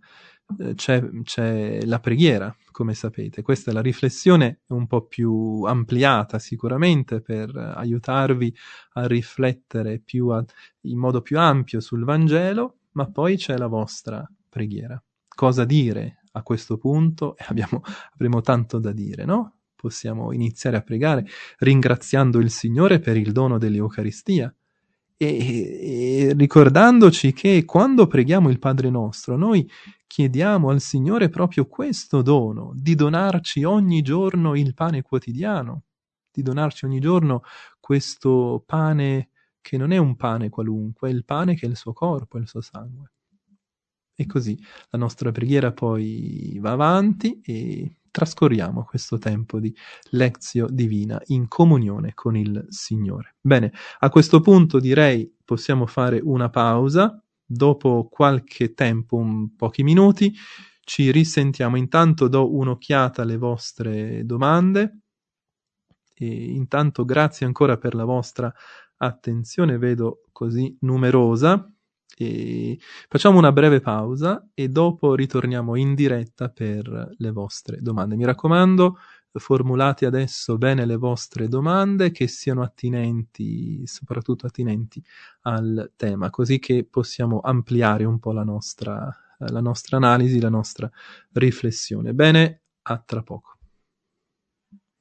c'è la preghiera, come sapete. Questa è la riflessione un po' più ampliata sicuramente per aiutarvi a riflettere in modo più ampio sul Vangelo, ma poi c'è la vostra preghiera. Cosa dire a questo punto? Avremo tanto da dire, no? Possiamo iniziare a pregare ringraziando il Signore per il dono dell'Eucaristia e ricordandoci che quando preghiamo il Padre nostro noi chiediamo al Signore proprio questo dono, di donarci ogni giorno il pane quotidiano, di donarci ogni giorno questo pane che non è un pane qualunque, è il pane che è il suo corpo, è il suo sangue. E così la nostra preghiera poi va avanti e trascorriamo questo tempo di Lectio Divina in comunione con il Signore. Bene, a questo punto direi possiamo fare una pausa. Dopo qualche tempo, pochi minuti, ci risentiamo. Intanto do un'occhiata alle vostre domande e intanto grazie ancora per la vostra attenzione, vedo così numerosa. E facciamo una breve pausa e dopo ritorniamo in diretta per le vostre domande. Mi raccomando, formulate adesso bene le vostre domande, che siano attinenti, soprattutto attinenti al tema, così che possiamo ampliare un po' la nostra analisi, la nostra riflessione. Bene, a tra poco.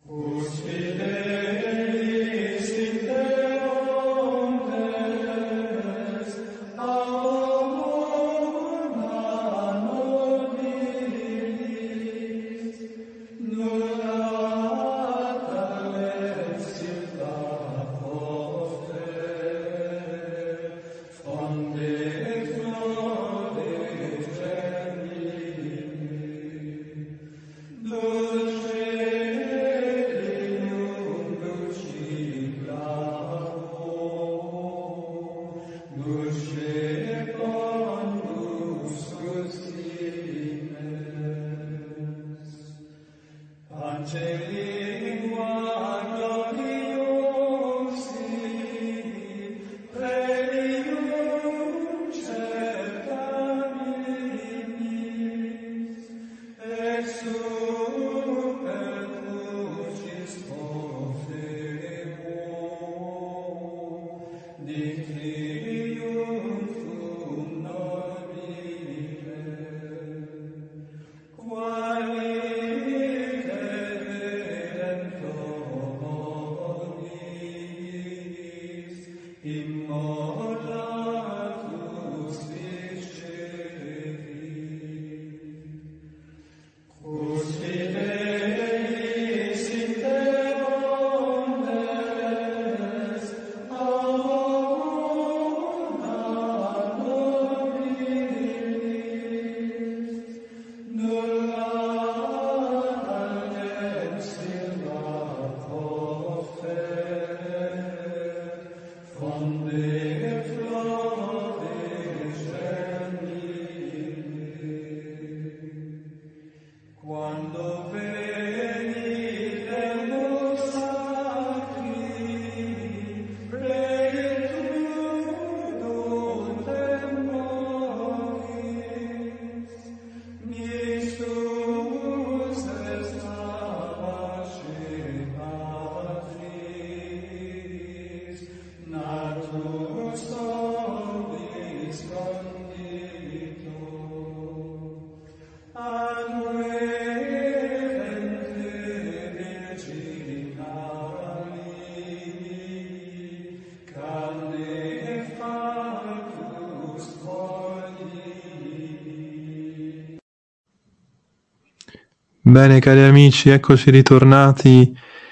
Bene, cari amici, eccoci ritornati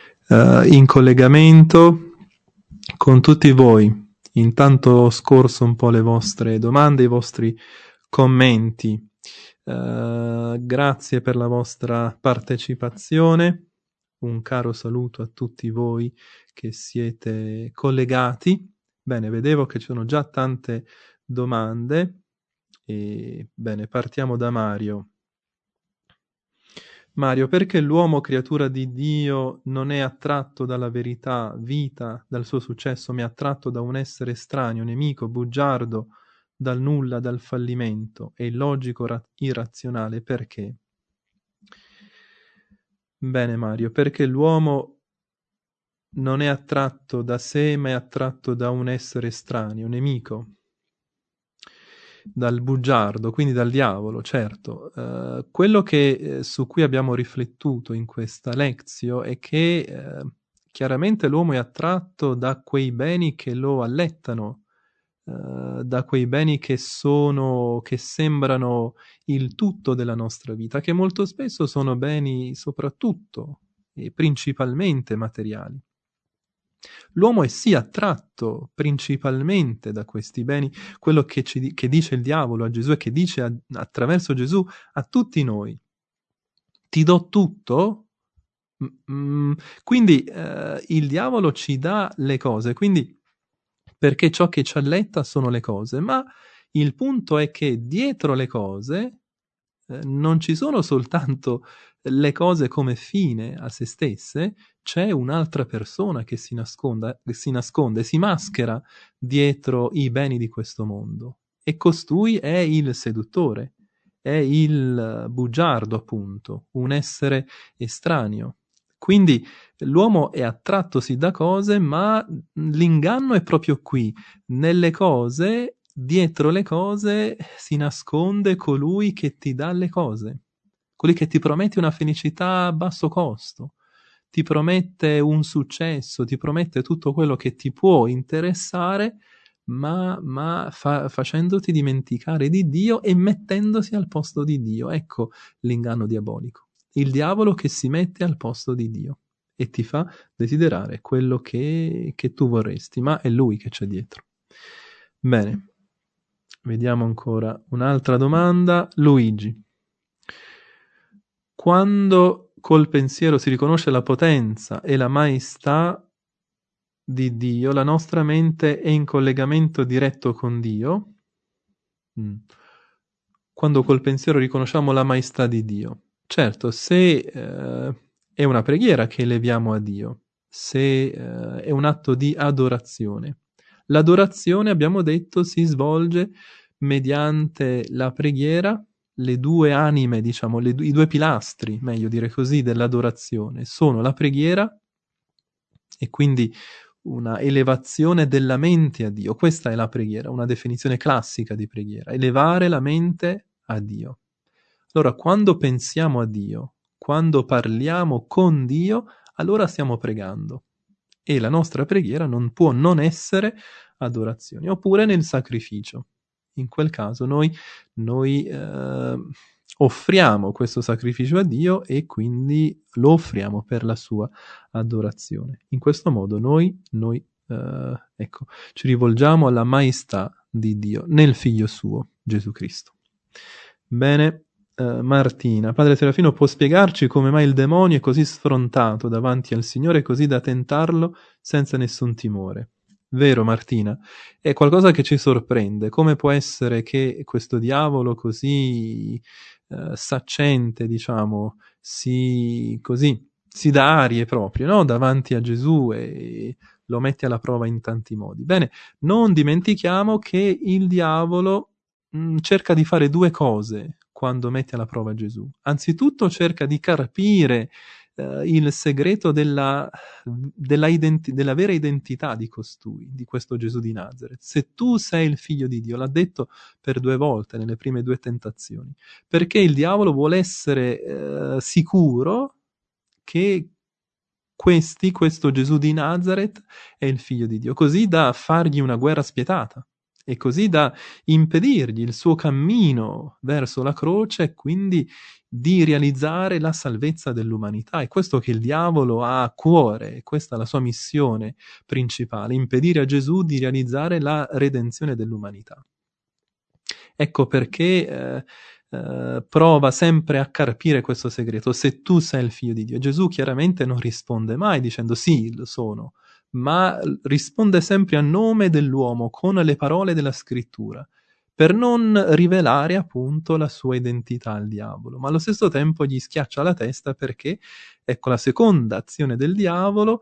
in collegamento con tutti voi. Intanto ho scorso un po' le vostre domande, i vostri commenti. Grazie per la vostra partecipazione. Un caro saluto a tutti voi che siete collegati. Bene, vedevo che ci sono già tante domande. E, bene, partiamo da Mario. Mario, perché l'uomo, creatura di Dio, non è attratto dalla verità, vita, dal suo successo, ma è attratto da un essere estraneo, nemico, bugiardo, dal nulla, dal fallimento? È illogico, irrazionale. Perché? Bene, Mario, perché l'uomo non è attratto da sé, ma è attratto da un essere estraneo, nemico, dal bugiardo, quindi dal diavolo, certo. Quello che su cui abbiamo riflettuto in questa lezione è che chiaramente l'uomo è attratto da quei beni che lo allettano, da quei beni che sembrano il tutto della nostra vita, che molto spesso sono beni soprattutto e principalmente materiali. L'uomo è sì attratto principalmente da questi beni, quello che dice il diavolo a Gesù e che dice attraverso Gesù a tutti noi. Ti do tutto? Quindi il diavolo ci dà le cose, quindi perché ciò che ci alletta sono le cose, ma il punto è che dietro le cose non ci sono soltanto le cose come fine a se stesse, c'è un'altra persona che si nasconde, si maschera dietro i beni di questo mondo. E costui è il seduttore, è il bugiardo, appunto, un essere estraneo. Quindi l'uomo è attratto sì da cose, ma l'inganno è proprio qui. Nelle cose, dietro le cose, si nasconde colui che ti dà le cose, colui che ti promette una felicità a basso costo, ti promette un successo, ti promette tutto quello che ti può interessare, ma facendoti dimenticare di Dio e mettendosi al posto di Dio. Ecco l'inganno diabolico. Il diavolo che si mette al posto di Dio e ti fa desiderare quello che tu vorresti, ma è lui che c'è dietro. Bene, vediamo ancora un'altra domanda. Luigi. Quando col pensiero si riconosce la potenza e la maestà di Dio, la nostra mente è in collegamento diretto con Dio. Quando col pensiero riconosciamo la maestà di Dio. Certo, se è una preghiera che eleviamo a Dio, se è un atto di adorazione. L'adorazione, abbiamo detto, si svolge mediante la preghiera. Le due anime, diciamo, i due pilastri, meglio dire così, dell'adorazione sono la preghiera e quindi una elevazione della mente a Dio. Questa è la preghiera, una definizione classica di preghiera, elevare la mente a Dio. Allora, quando pensiamo a Dio, quando parliamo con Dio, allora stiamo pregando. E la nostra preghiera non può non essere adorazione. Oppure nel sacrificio. In quel caso noi offriamo questo sacrificio a Dio e quindi lo offriamo per la sua adorazione. In questo modo noi ci rivolgiamo alla maestà di Dio nel Figlio suo, Gesù Cristo. Bene, Martina, Padre Serafino può spiegarci come mai il demonio è così sfrontato davanti al Signore così da tentarlo senza nessun timore? Vero, Martina? È qualcosa che ci sorprende. Come può essere che questo diavolo così saccente, diciamo, si dà arie proprio, no? Davanti a Gesù e lo mette alla prova in tanti modi. Bene, non dimentichiamo che il diavolo cerca di fare due cose quando mette alla prova Gesù. Anzitutto cerca di carpire il segreto della vera identità di costui, di questo Gesù di Nazareth. Se tu sei il figlio di Dio, l'ha detto per 2 volte nelle prime 2 tentazioni, perché il diavolo vuole essere sicuro che questo Gesù di Nazareth è il figlio di Dio, così da fargli una guerra spietata e così da impedirgli il suo cammino verso la croce e quindi di realizzare la salvezza dell'umanità. È questo che il diavolo ha a cuore, questa è la sua missione principale, impedire a Gesù di realizzare la redenzione dell'umanità. Ecco perché prova sempre a carpire questo segreto. Se tu sei il figlio di Dio, Gesù chiaramente non risponde mai dicendo sì, lo sono, ma risponde sempre a nome dell'uomo con le parole della scrittura, per non rivelare appunto la sua identità al diavolo, ma allo stesso tempo gli schiaccia la testa perché, ecco, la seconda azione del diavolo,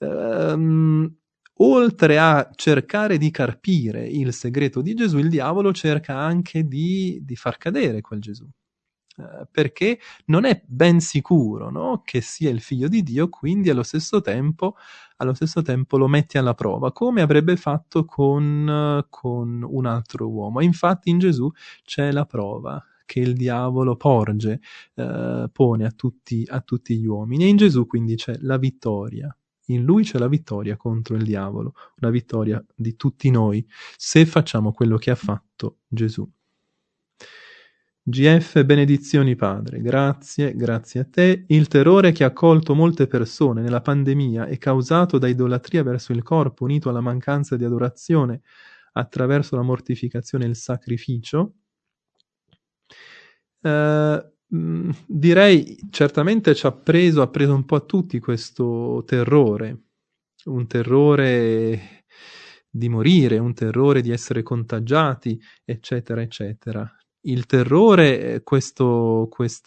oltre a cercare di carpire il segreto di Gesù, il diavolo cerca anche di far cadere quel Gesù. Perché non è ben sicuro, no? Che sia il figlio di Dio, quindi allo stesso tempo lo mette alla prova, come avrebbe fatto con un altro uomo. E infatti in Gesù c'è la prova che il diavolo pone a tutti gli uomini, e in Gesù quindi c'è la vittoria. In lui c'è la vittoria contro il diavolo, una vittoria di tutti noi, se facciamo quello che ha fatto Gesù. GF, benedizioni Padre, grazie a te. Il terrore che ha colto molte persone nella pandemia è causato da idolatria verso il corpo unito alla mancanza di adorazione attraverso la mortificazione e il sacrificio. Direi certamente ha preso un po' a tutti questo terrore, un terrore di morire, un terrore di essere contagiati, eccetera, eccetera. Il terrore, questo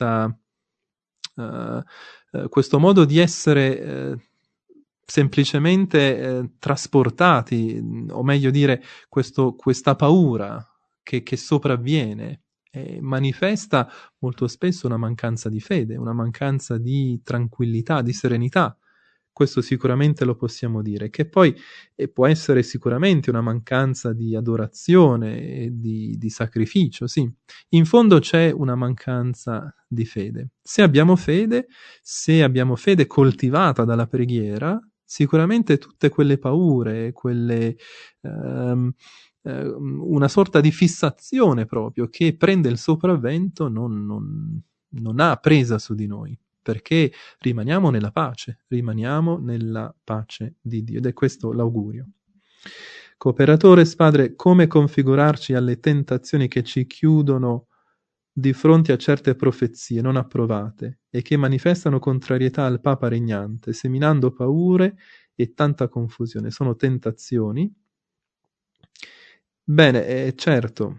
modo di essere semplicemente trasportati, o meglio dire, questa paura che sopravviene, manifesta molto spesso una mancanza di fede, una mancanza di tranquillità, di serenità, questo sicuramente lo possiamo dire, che poi può essere sicuramente una mancanza di adorazione e di sacrificio, sì. In fondo c'è una mancanza di fede. Se abbiamo fede coltivata dalla preghiera, sicuramente tutte quelle paure, una sorta di fissazione proprio che prende il sopravvento non ha presa su di noi, perché rimaniamo nella pace di Dio, ed è questo l'augurio. Cooperatore, Padre, come configurarci alle tentazioni che ci chiudono di fronte a certe profezie non approvate e che manifestano contrarietà al Papa regnante, seminando paure e tanta confusione? Sono tentazioni. Bene, certo,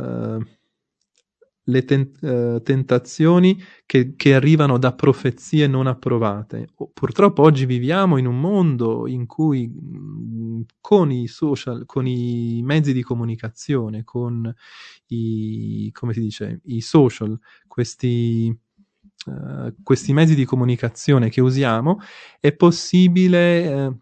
le tentazioni che arrivano da profezie non approvate. Purtroppo oggi viviamo in un mondo in cui con i social, con i mezzi di comunicazione, con i social, questi mezzi di comunicazione che usiamo, è possibile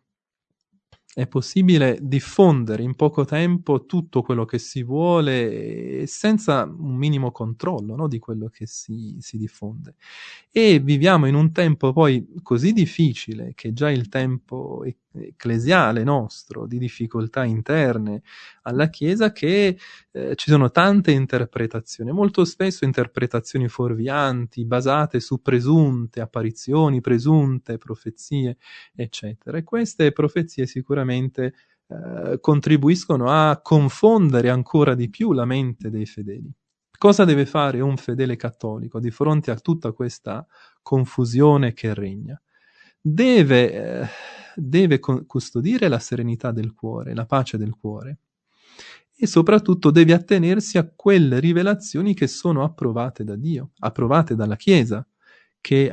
diffondere in poco tempo tutto quello che si vuole senza un minimo controllo, no, di quello che si diffonde. E viviamo in un tempo poi così difficile, che già il tempo ecclesiale nostro, di difficoltà interne alla Chiesa, che ci sono tante interpretazioni, molto spesso interpretazioni fuorvianti, basate su presunte apparizioni, presunte profezie, eccetera. E queste profezie sicuramente contribuiscono a confondere ancora di più la mente dei fedeli. Cosa deve fare un fedele cattolico di fronte a tutta questa confusione che regna? Deve custodire la serenità del cuore, la pace del cuore, e soprattutto deve attenersi a quelle rivelazioni che sono approvate da Dio, approvate dalla Chiesa, che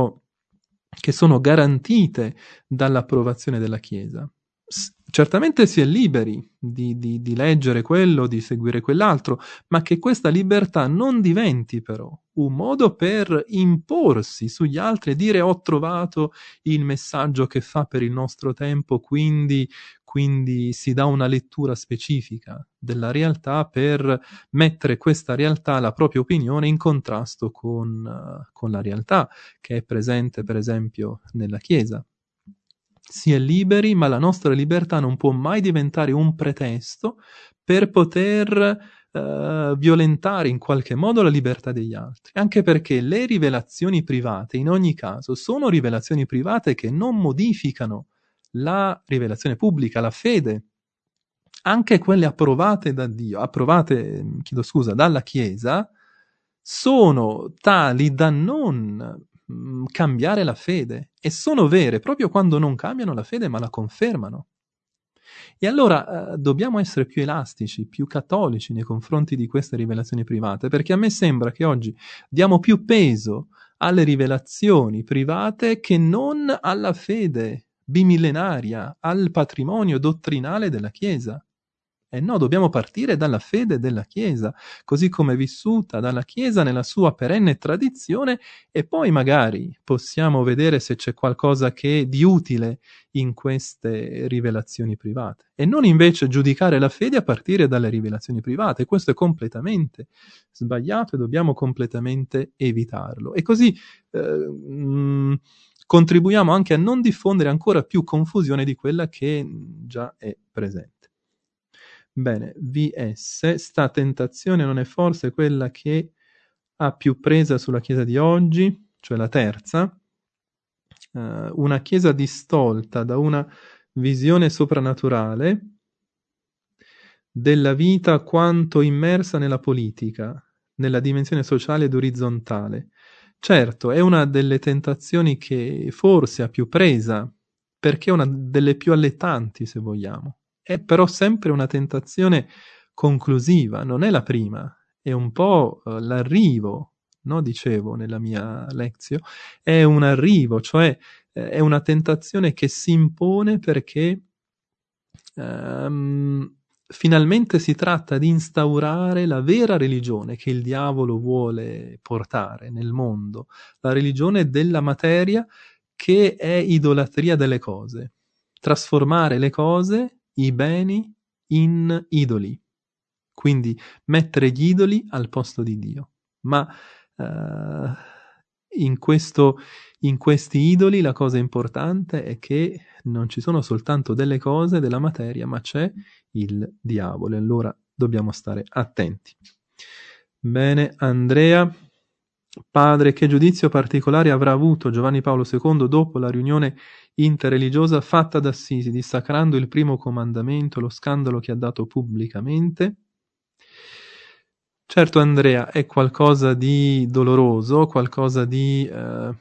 sono garantite dall'approvazione della Chiesa. Certamente si è liberi di leggere quello, di seguire quell'altro, ma che questa libertà non diventi però un modo per imporsi sugli altri e dire: ho trovato il messaggio che fa per il nostro tempo, quindi si dà una lettura specifica della realtà per mettere questa realtà, la propria opinione, in contrasto con la realtà che è presente per esempio nella Chiesa. Si è liberi, ma la nostra libertà non può mai diventare un pretesto per poter violentare in qualche modo la libertà degli altri, anche perché le rivelazioni private in ogni caso sono rivelazioni private che non modificano la rivelazione pubblica, la fede. Anche quelle approvate da Dio, dalla Chiesa, sono tali da non cambiare la fede, e sono vere proprio quando non cambiano la fede ma la confermano. E allora dobbiamo essere più elastici, più cattolici nei confronti di queste rivelazioni private, perché a me sembra che oggi diamo più peso alle rivelazioni private che non alla fede bimillenaria, al patrimonio dottrinale della Chiesa. E no, dobbiamo partire dalla fede della Chiesa, così come vissuta dalla Chiesa nella sua perenne tradizione, e poi magari possiamo vedere se c'è qualcosa che di utile in queste rivelazioni private. E non invece giudicare la fede a partire dalle rivelazioni private. Questo è completamente sbagliato e dobbiamo completamente evitarlo. E così contribuiamo anche a non diffondere ancora più confusione di quella che già è presente. Bene, VS, sta tentazione non è forse quella che ha più presa sulla Chiesa di oggi, cioè la terza, una Chiesa distolta da una visione soprannaturale della vita quanto immersa nella politica, nella dimensione sociale ed orizzontale. Certo, è una delle tentazioni che forse ha più presa, perché è una delle più allettanti, se vogliamo. È però sempre una tentazione conclusiva, non è la prima, è un po' l'arrivo, no? Dicevo nella mia lezione, è un arrivo, cioè è una tentazione che si impone perché finalmente si tratta di instaurare la vera religione che il diavolo vuole portare nel mondo, la religione della materia, che è idolatria delle cose. Trasformare le cose, i beni, in idoli. Quindi mettere gli idoli al posto di Dio. Ma in questi idoli la cosa importante è che non ci sono soltanto delle cose, della materia, ma c'è il diavolo. E allora dobbiamo stare attenti. Bene, Andrea. Padre, che giudizio particolare avrà avuto Giovanni Paolo II dopo la riunione interreligiosa fatta ad Assisi, dissacrando il primo comandamento, lo scandalo che ha dato pubblicamente? Certo, Andrea, è qualcosa di doloroso, qualcosa di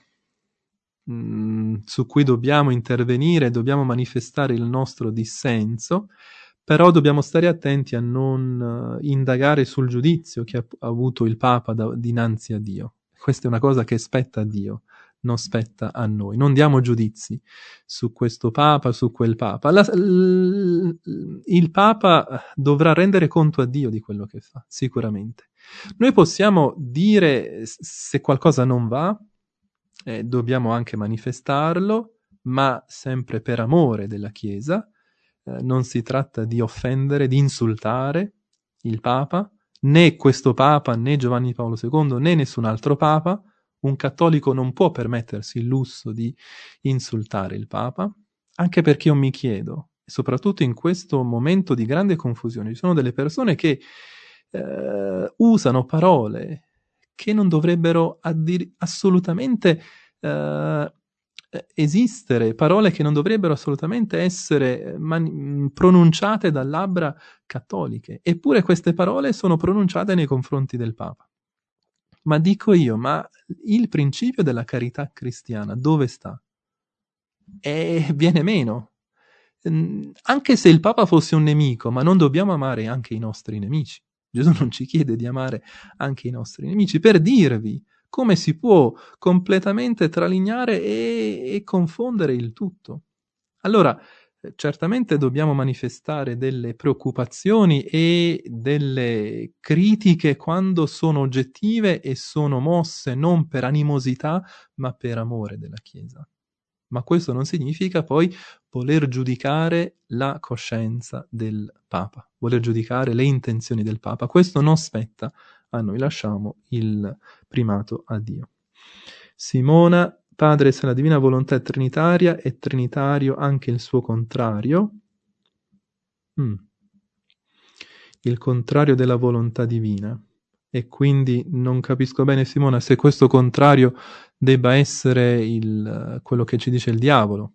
su cui dobbiamo intervenire, dobbiamo manifestare il nostro dissenso, però dobbiamo stare attenti a non indagare sul giudizio che ha avuto il Papa dinanzi a Dio. Questa è una cosa che spetta a Dio, non spetta a noi. Non diamo giudizi su questo Papa, su quel Papa. Il Papa dovrà rendere conto a Dio di quello che fa, sicuramente. Noi possiamo dire se qualcosa non va, dobbiamo anche manifestarlo, ma sempre per amore della Chiesa. Non si tratta di offendere, di insultare il Papa, né questo Papa, né Giovanni Paolo II, né nessun altro Papa. Un cattolico non può permettersi il lusso di insultare il Papa, anche perché io mi chiedo, soprattutto in questo momento di grande confusione, ci sono delle persone che usano parole che non dovrebbero assolutamente esistere, parole che non dovrebbero assolutamente essere pronunciate da labbra cattoliche. Eppure queste parole sono pronunciate nei confronti del Papa. Ma dico io, ma il principio della carità cristiana dove sta? E viene meno. Anche se il Papa fosse un nemico, ma non dobbiamo amare anche i nostri nemici. Gesù non ci chiede di amare anche i nostri nemici, per dirvi come si può completamente tralignare e confondere il tutto. Allora, certamente dobbiamo manifestare delle preoccupazioni e delle critiche quando sono oggettive e sono mosse non per animosità, ma per amore della Chiesa. Ma questo non significa poi voler giudicare la coscienza del Papa, voler giudicare le intenzioni del Papa. Questo non spetta a noi, lasciamo il primato a Dio. Simona, Padre, se la divina volontà è trinitaria, è trinitario anche il suo contrario? Il contrario della volontà divina. E quindi non capisco bene, Simona, se questo contrario debba essere quello che ci dice il diavolo.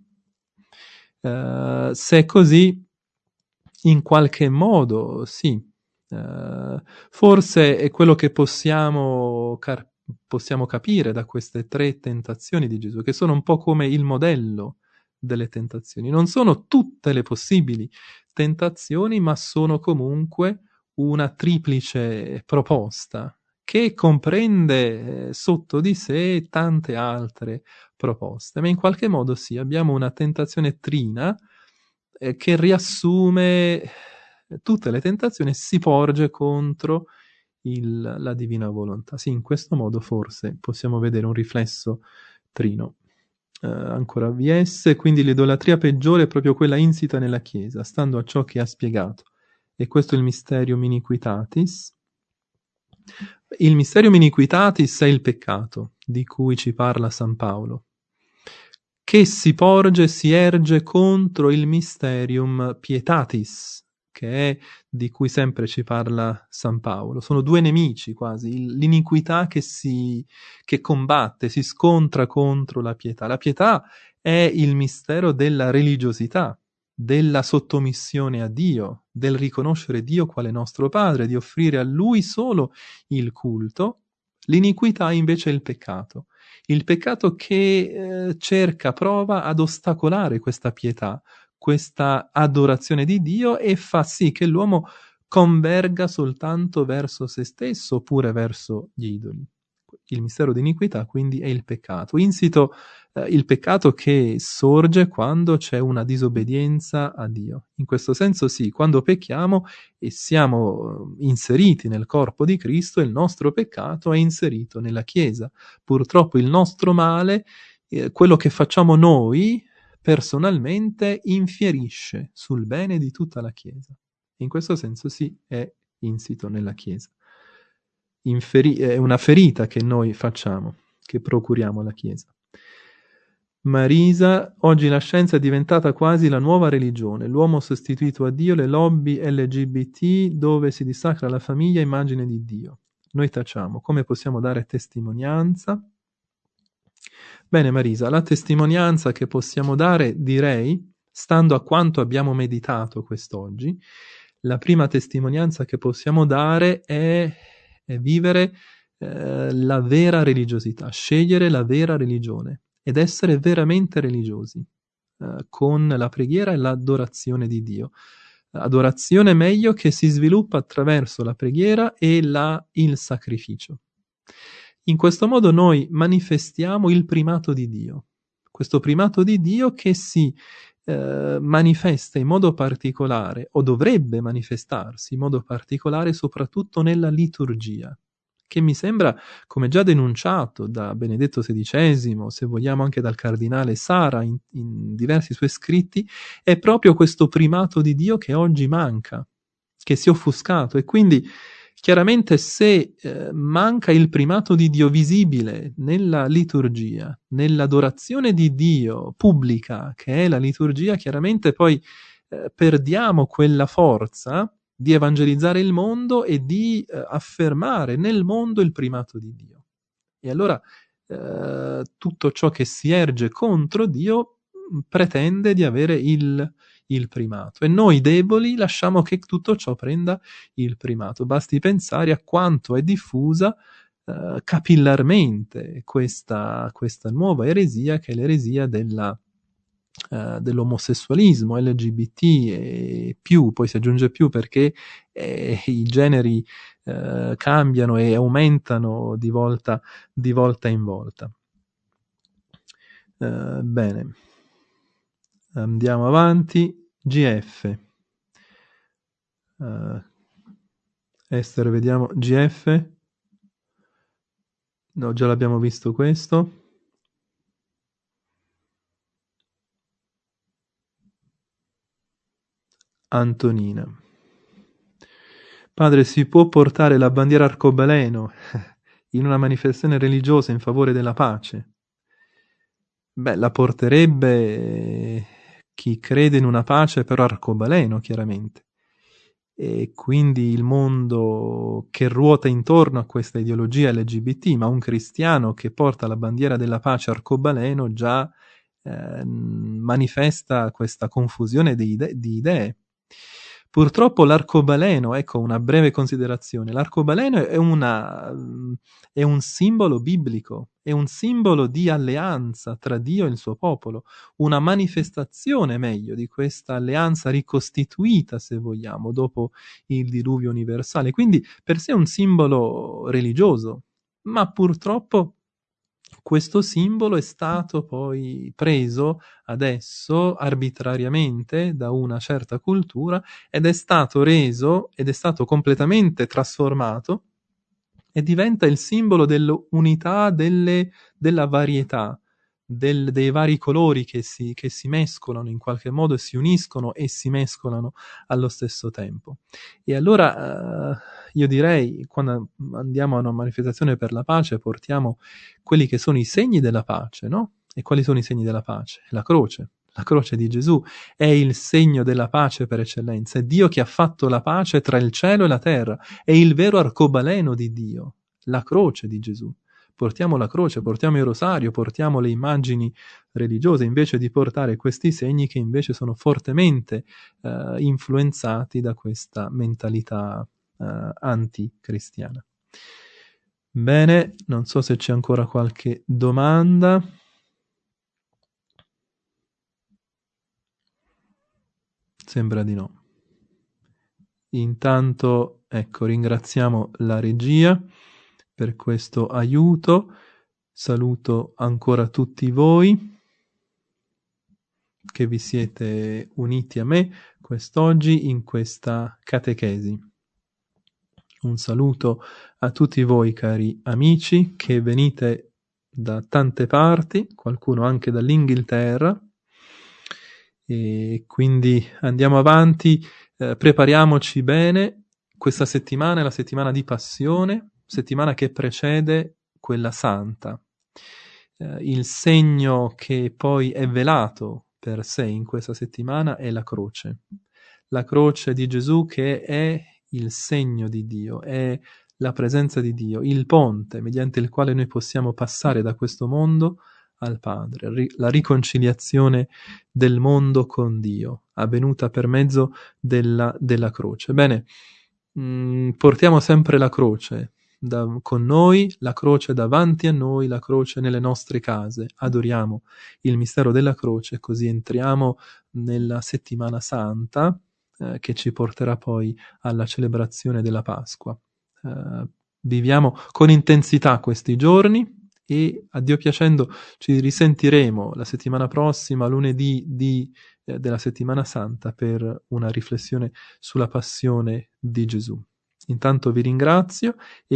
Se è così, in qualche modo, sì. Forse è quello che possiamo capire da queste 3 tentazioni di Gesù, che sono un po' come il modello delle tentazioni. Non sono tutte le possibili tentazioni, ma sono comunque una triplice proposta che comprende sotto di sé tante altre proposte. Ma in qualche modo sì, abbiamo una tentazione trina che riassume tutte le tentazioni e si porge contro la divina volontà. Sì, in questo modo forse possiamo vedere un riflesso trino. Ancora VS, quindi l'idolatria peggiore è proprio quella insita nella Chiesa, stando a ciò che ha spiegato. E questo è il mysterium iniquitatis. Il mysterium iniquitatis è il peccato di cui ci parla San Paolo, che si erge contro il mysterium pietatis, che è di cui sempre ci parla San Paolo. Sono 2 nemici quasi, l'iniquità che combatte, si scontra contro la pietà. La pietà è il mistero della religiosità, della sottomissione a Dio, del riconoscere Dio quale nostro Padre, di offrire a Lui solo il culto. L'iniquità invece è il peccato che prova ad ostacolare questa pietà, questa adorazione di Dio, e fa sì che l'uomo converga soltanto verso se stesso oppure verso gli idoli. Il mistero di iniquità quindi è il peccato. Insito il peccato che sorge quando c'è una disobbedienza a Dio. In questo senso sì, quando pecchiamo e siamo inseriti nel corpo di Cristo, il nostro peccato è inserito nella Chiesa. Purtroppo il nostro male quello che facciamo noi personalmente infierisce sul bene di tutta la Chiesa. In questo senso sì, è insito nella Chiesa. È una ferita che noi facciamo, che procuriamo alla Chiesa. Marisa, oggi la scienza è diventata quasi la nuova religione, l'uomo sostituito a Dio, le lobby LGBT dove si dissacra la famiglia immagine di Dio. Noi tacciamo, come possiamo dare testimonianza? Bene Marisa, la testimonianza che possiamo dare, direi, stando a quanto abbiamo meditato quest'oggi, la prima testimonianza che possiamo dare è vivere la vera religiosità, scegliere la vera religione ed essere veramente religiosi con la preghiera e l'adorazione di Dio. Adorazione meglio che si sviluppa attraverso la preghiera e il sacrificio. In questo modo noi manifestiamo il primato di Dio, questo primato di Dio che si manifesta in modo particolare, o dovrebbe manifestarsi in modo particolare soprattutto nella liturgia, che mi sembra, come già denunciato da Benedetto XVI, se vogliamo anche dal cardinale Sara in diversi suoi scritti, è proprio questo primato di Dio che oggi manca, che si è offuscato, e quindi chiaramente se manca il primato di Dio visibile nella liturgia, nell'adorazione di Dio pubblica, che è la liturgia, chiaramente poi perdiamo quella forza di evangelizzare il mondo e di affermare nel mondo il primato di Dio. E allora tutto ciò che si erge contro Dio pretende di avere il primato, e noi deboli lasciamo che tutto ciò prenda il primato. Basti pensare a quanto è diffusa capillarmente questa nuova eresia, che è l'eresia dell'omosessualismo, LGBT e più, poi si aggiunge più perché i generi cambiano e aumentano di volta in volta. Bene, andiamo avanti. GF. Esther, vediamo. GF. No, già l'abbiamo visto questo. Antonina. Padre, si può portare la bandiera arcobaleno in una manifestazione religiosa in favore della pace? Beh, la porterebbe chi crede in una pace però arcobaleno, chiaramente. E quindi il mondo che ruota intorno a questa ideologia LGBT, ma un cristiano che porta la bandiera della pace arcobaleno già manifesta questa confusione di idee. Purtroppo l'arcobaleno, ecco una breve considerazione, l'arcobaleno è un simbolo biblico, è un simbolo di alleanza tra Dio e il suo popolo, una manifestazione meglio di questa alleanza ricostituita, se vogliamo, dopo il diluvio universale. Quindi per sé è un simbolo religioso, ma purtroppo questo simbolo è stato poi preso adesso arbitrariamente da una certa cultura ed è stato reso ed è stato completamente trasformato e diventa il simbolo dell'unità, della varietà, dei vari colori che si mescolano in qualche modo e si uniscono e si mescolano allo stesso tempo. E allora io direi, quando andiamo a una manifestazione per la pace, portiamo quelli che sono i segni della pace, no? E quali sono i segni della pace? La croce di Gesù è il segno della pace per eccellenza, è Dio che ha fatto la pace tra il cielo e la terra, è il vero arcobaleno di Dio, la croce di Gesù. Portiamo la croce, portiamo il rosario, portiamo le immagini religiose, invece di portare questi segni che invece sono fortemente influenzati da questa mentalità anticristiana. Bene, non so se c'è ancora qualche domanda. Sembra di no. Intanto, ecco, ringraziamo la regia per questo aiuto. Saluto ancora tutti voi che vi siete uniti a me quest'oggi in questa catechesi. Un saluto a tutti voi cari amici che venite da tante parti, qualcuno anche dall'Inghilterra, e quindi andiamo avanti, prepariamoci bene. Questa settimana è la settimana di Passione, settimana che precede quella santa. Il segno che poi è velato per sé in questa settimana è la croce di Gesù, che è il segno di Dio, è la presenza di Dio, il ponte mediante il quale noi possiamo passare da questo mondo al Padre, la riconciliazione del mondo con Dio, avvenuta per mezzo della croce. Bene, portiamo sempre la croce con noi, la croce davanti a noi, la croce nelle nostre case, adoriamo il mistero della croce, così entriamo nella settimana santa, che ci porterà poi alla celebrazione della Pasqua. Viviamo con intensità questi giorni e, a Dio piacendo, ci risentiremo la settimana prossima, lunedì della settimana santa, per una riflessione sulla passione di Gesù. Intanto vi ringrazio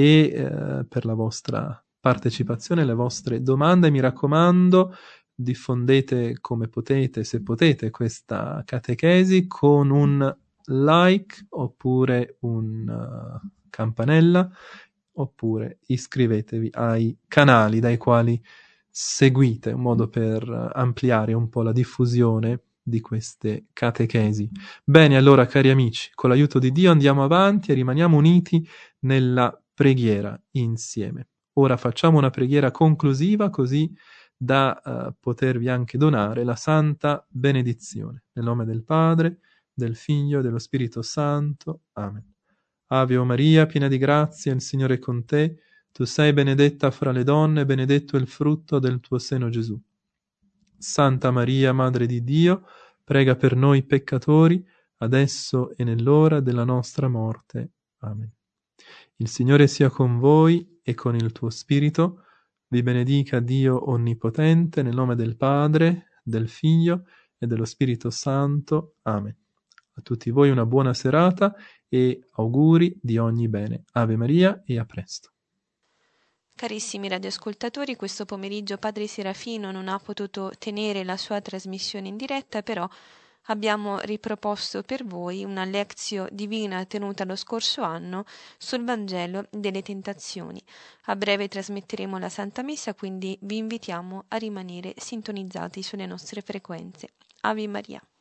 per la vostra partecipazione, le vostre domande. Mi raccomando, diffondete come potete, se potete, questa catechesi con un like oppure un campanella, oppure iscrivetevi ai canali dai quali seguite, un modo per ampliare un po' la diffusione di queste catechesi. Bene, allora, cari amici, con l'aiuto di Dio andiamo avanti e rimaniamo uniti nella preghiera insieme. Ora facciamo una preghiera conclusiva, così da potervi anche donare la santa benedizione. Nel nome del Padre, del Figlio e dello Spirito Santo. Amen. Ave Maria, piena di grazia, il Signore è con te. Tu sei benedetta fra le donne, benedetto è il frutto del tuo seno, Gesù. Santa Maria, Madre di Dio, prega per noi peccatori, adesso e nell'ora della nostra morte. Amen. Il Signore sia con voi e con il tuo spirito. Vi benedica Dio Onnipotente, nel nome del Padre, del Figlio e dello Spirito Santo. Amen. A tutti voi una buona serata e auguri di ogni bene. Ave Maria e a presto. Carissimi radioascoltatori, questo pomeriggio Padre Serafino non ha potuto tenere la sua trasmissione in diretta, però abbiamo riproposto per voi una Lectio Divina tenuta lo scorso anno sul Vangelo delle Tentazioni. A breve trasmetteremo la Santa Messa, quindi vi invitiamo a rimanere sintonizzati sulle nostre frequenze. Ave Maria.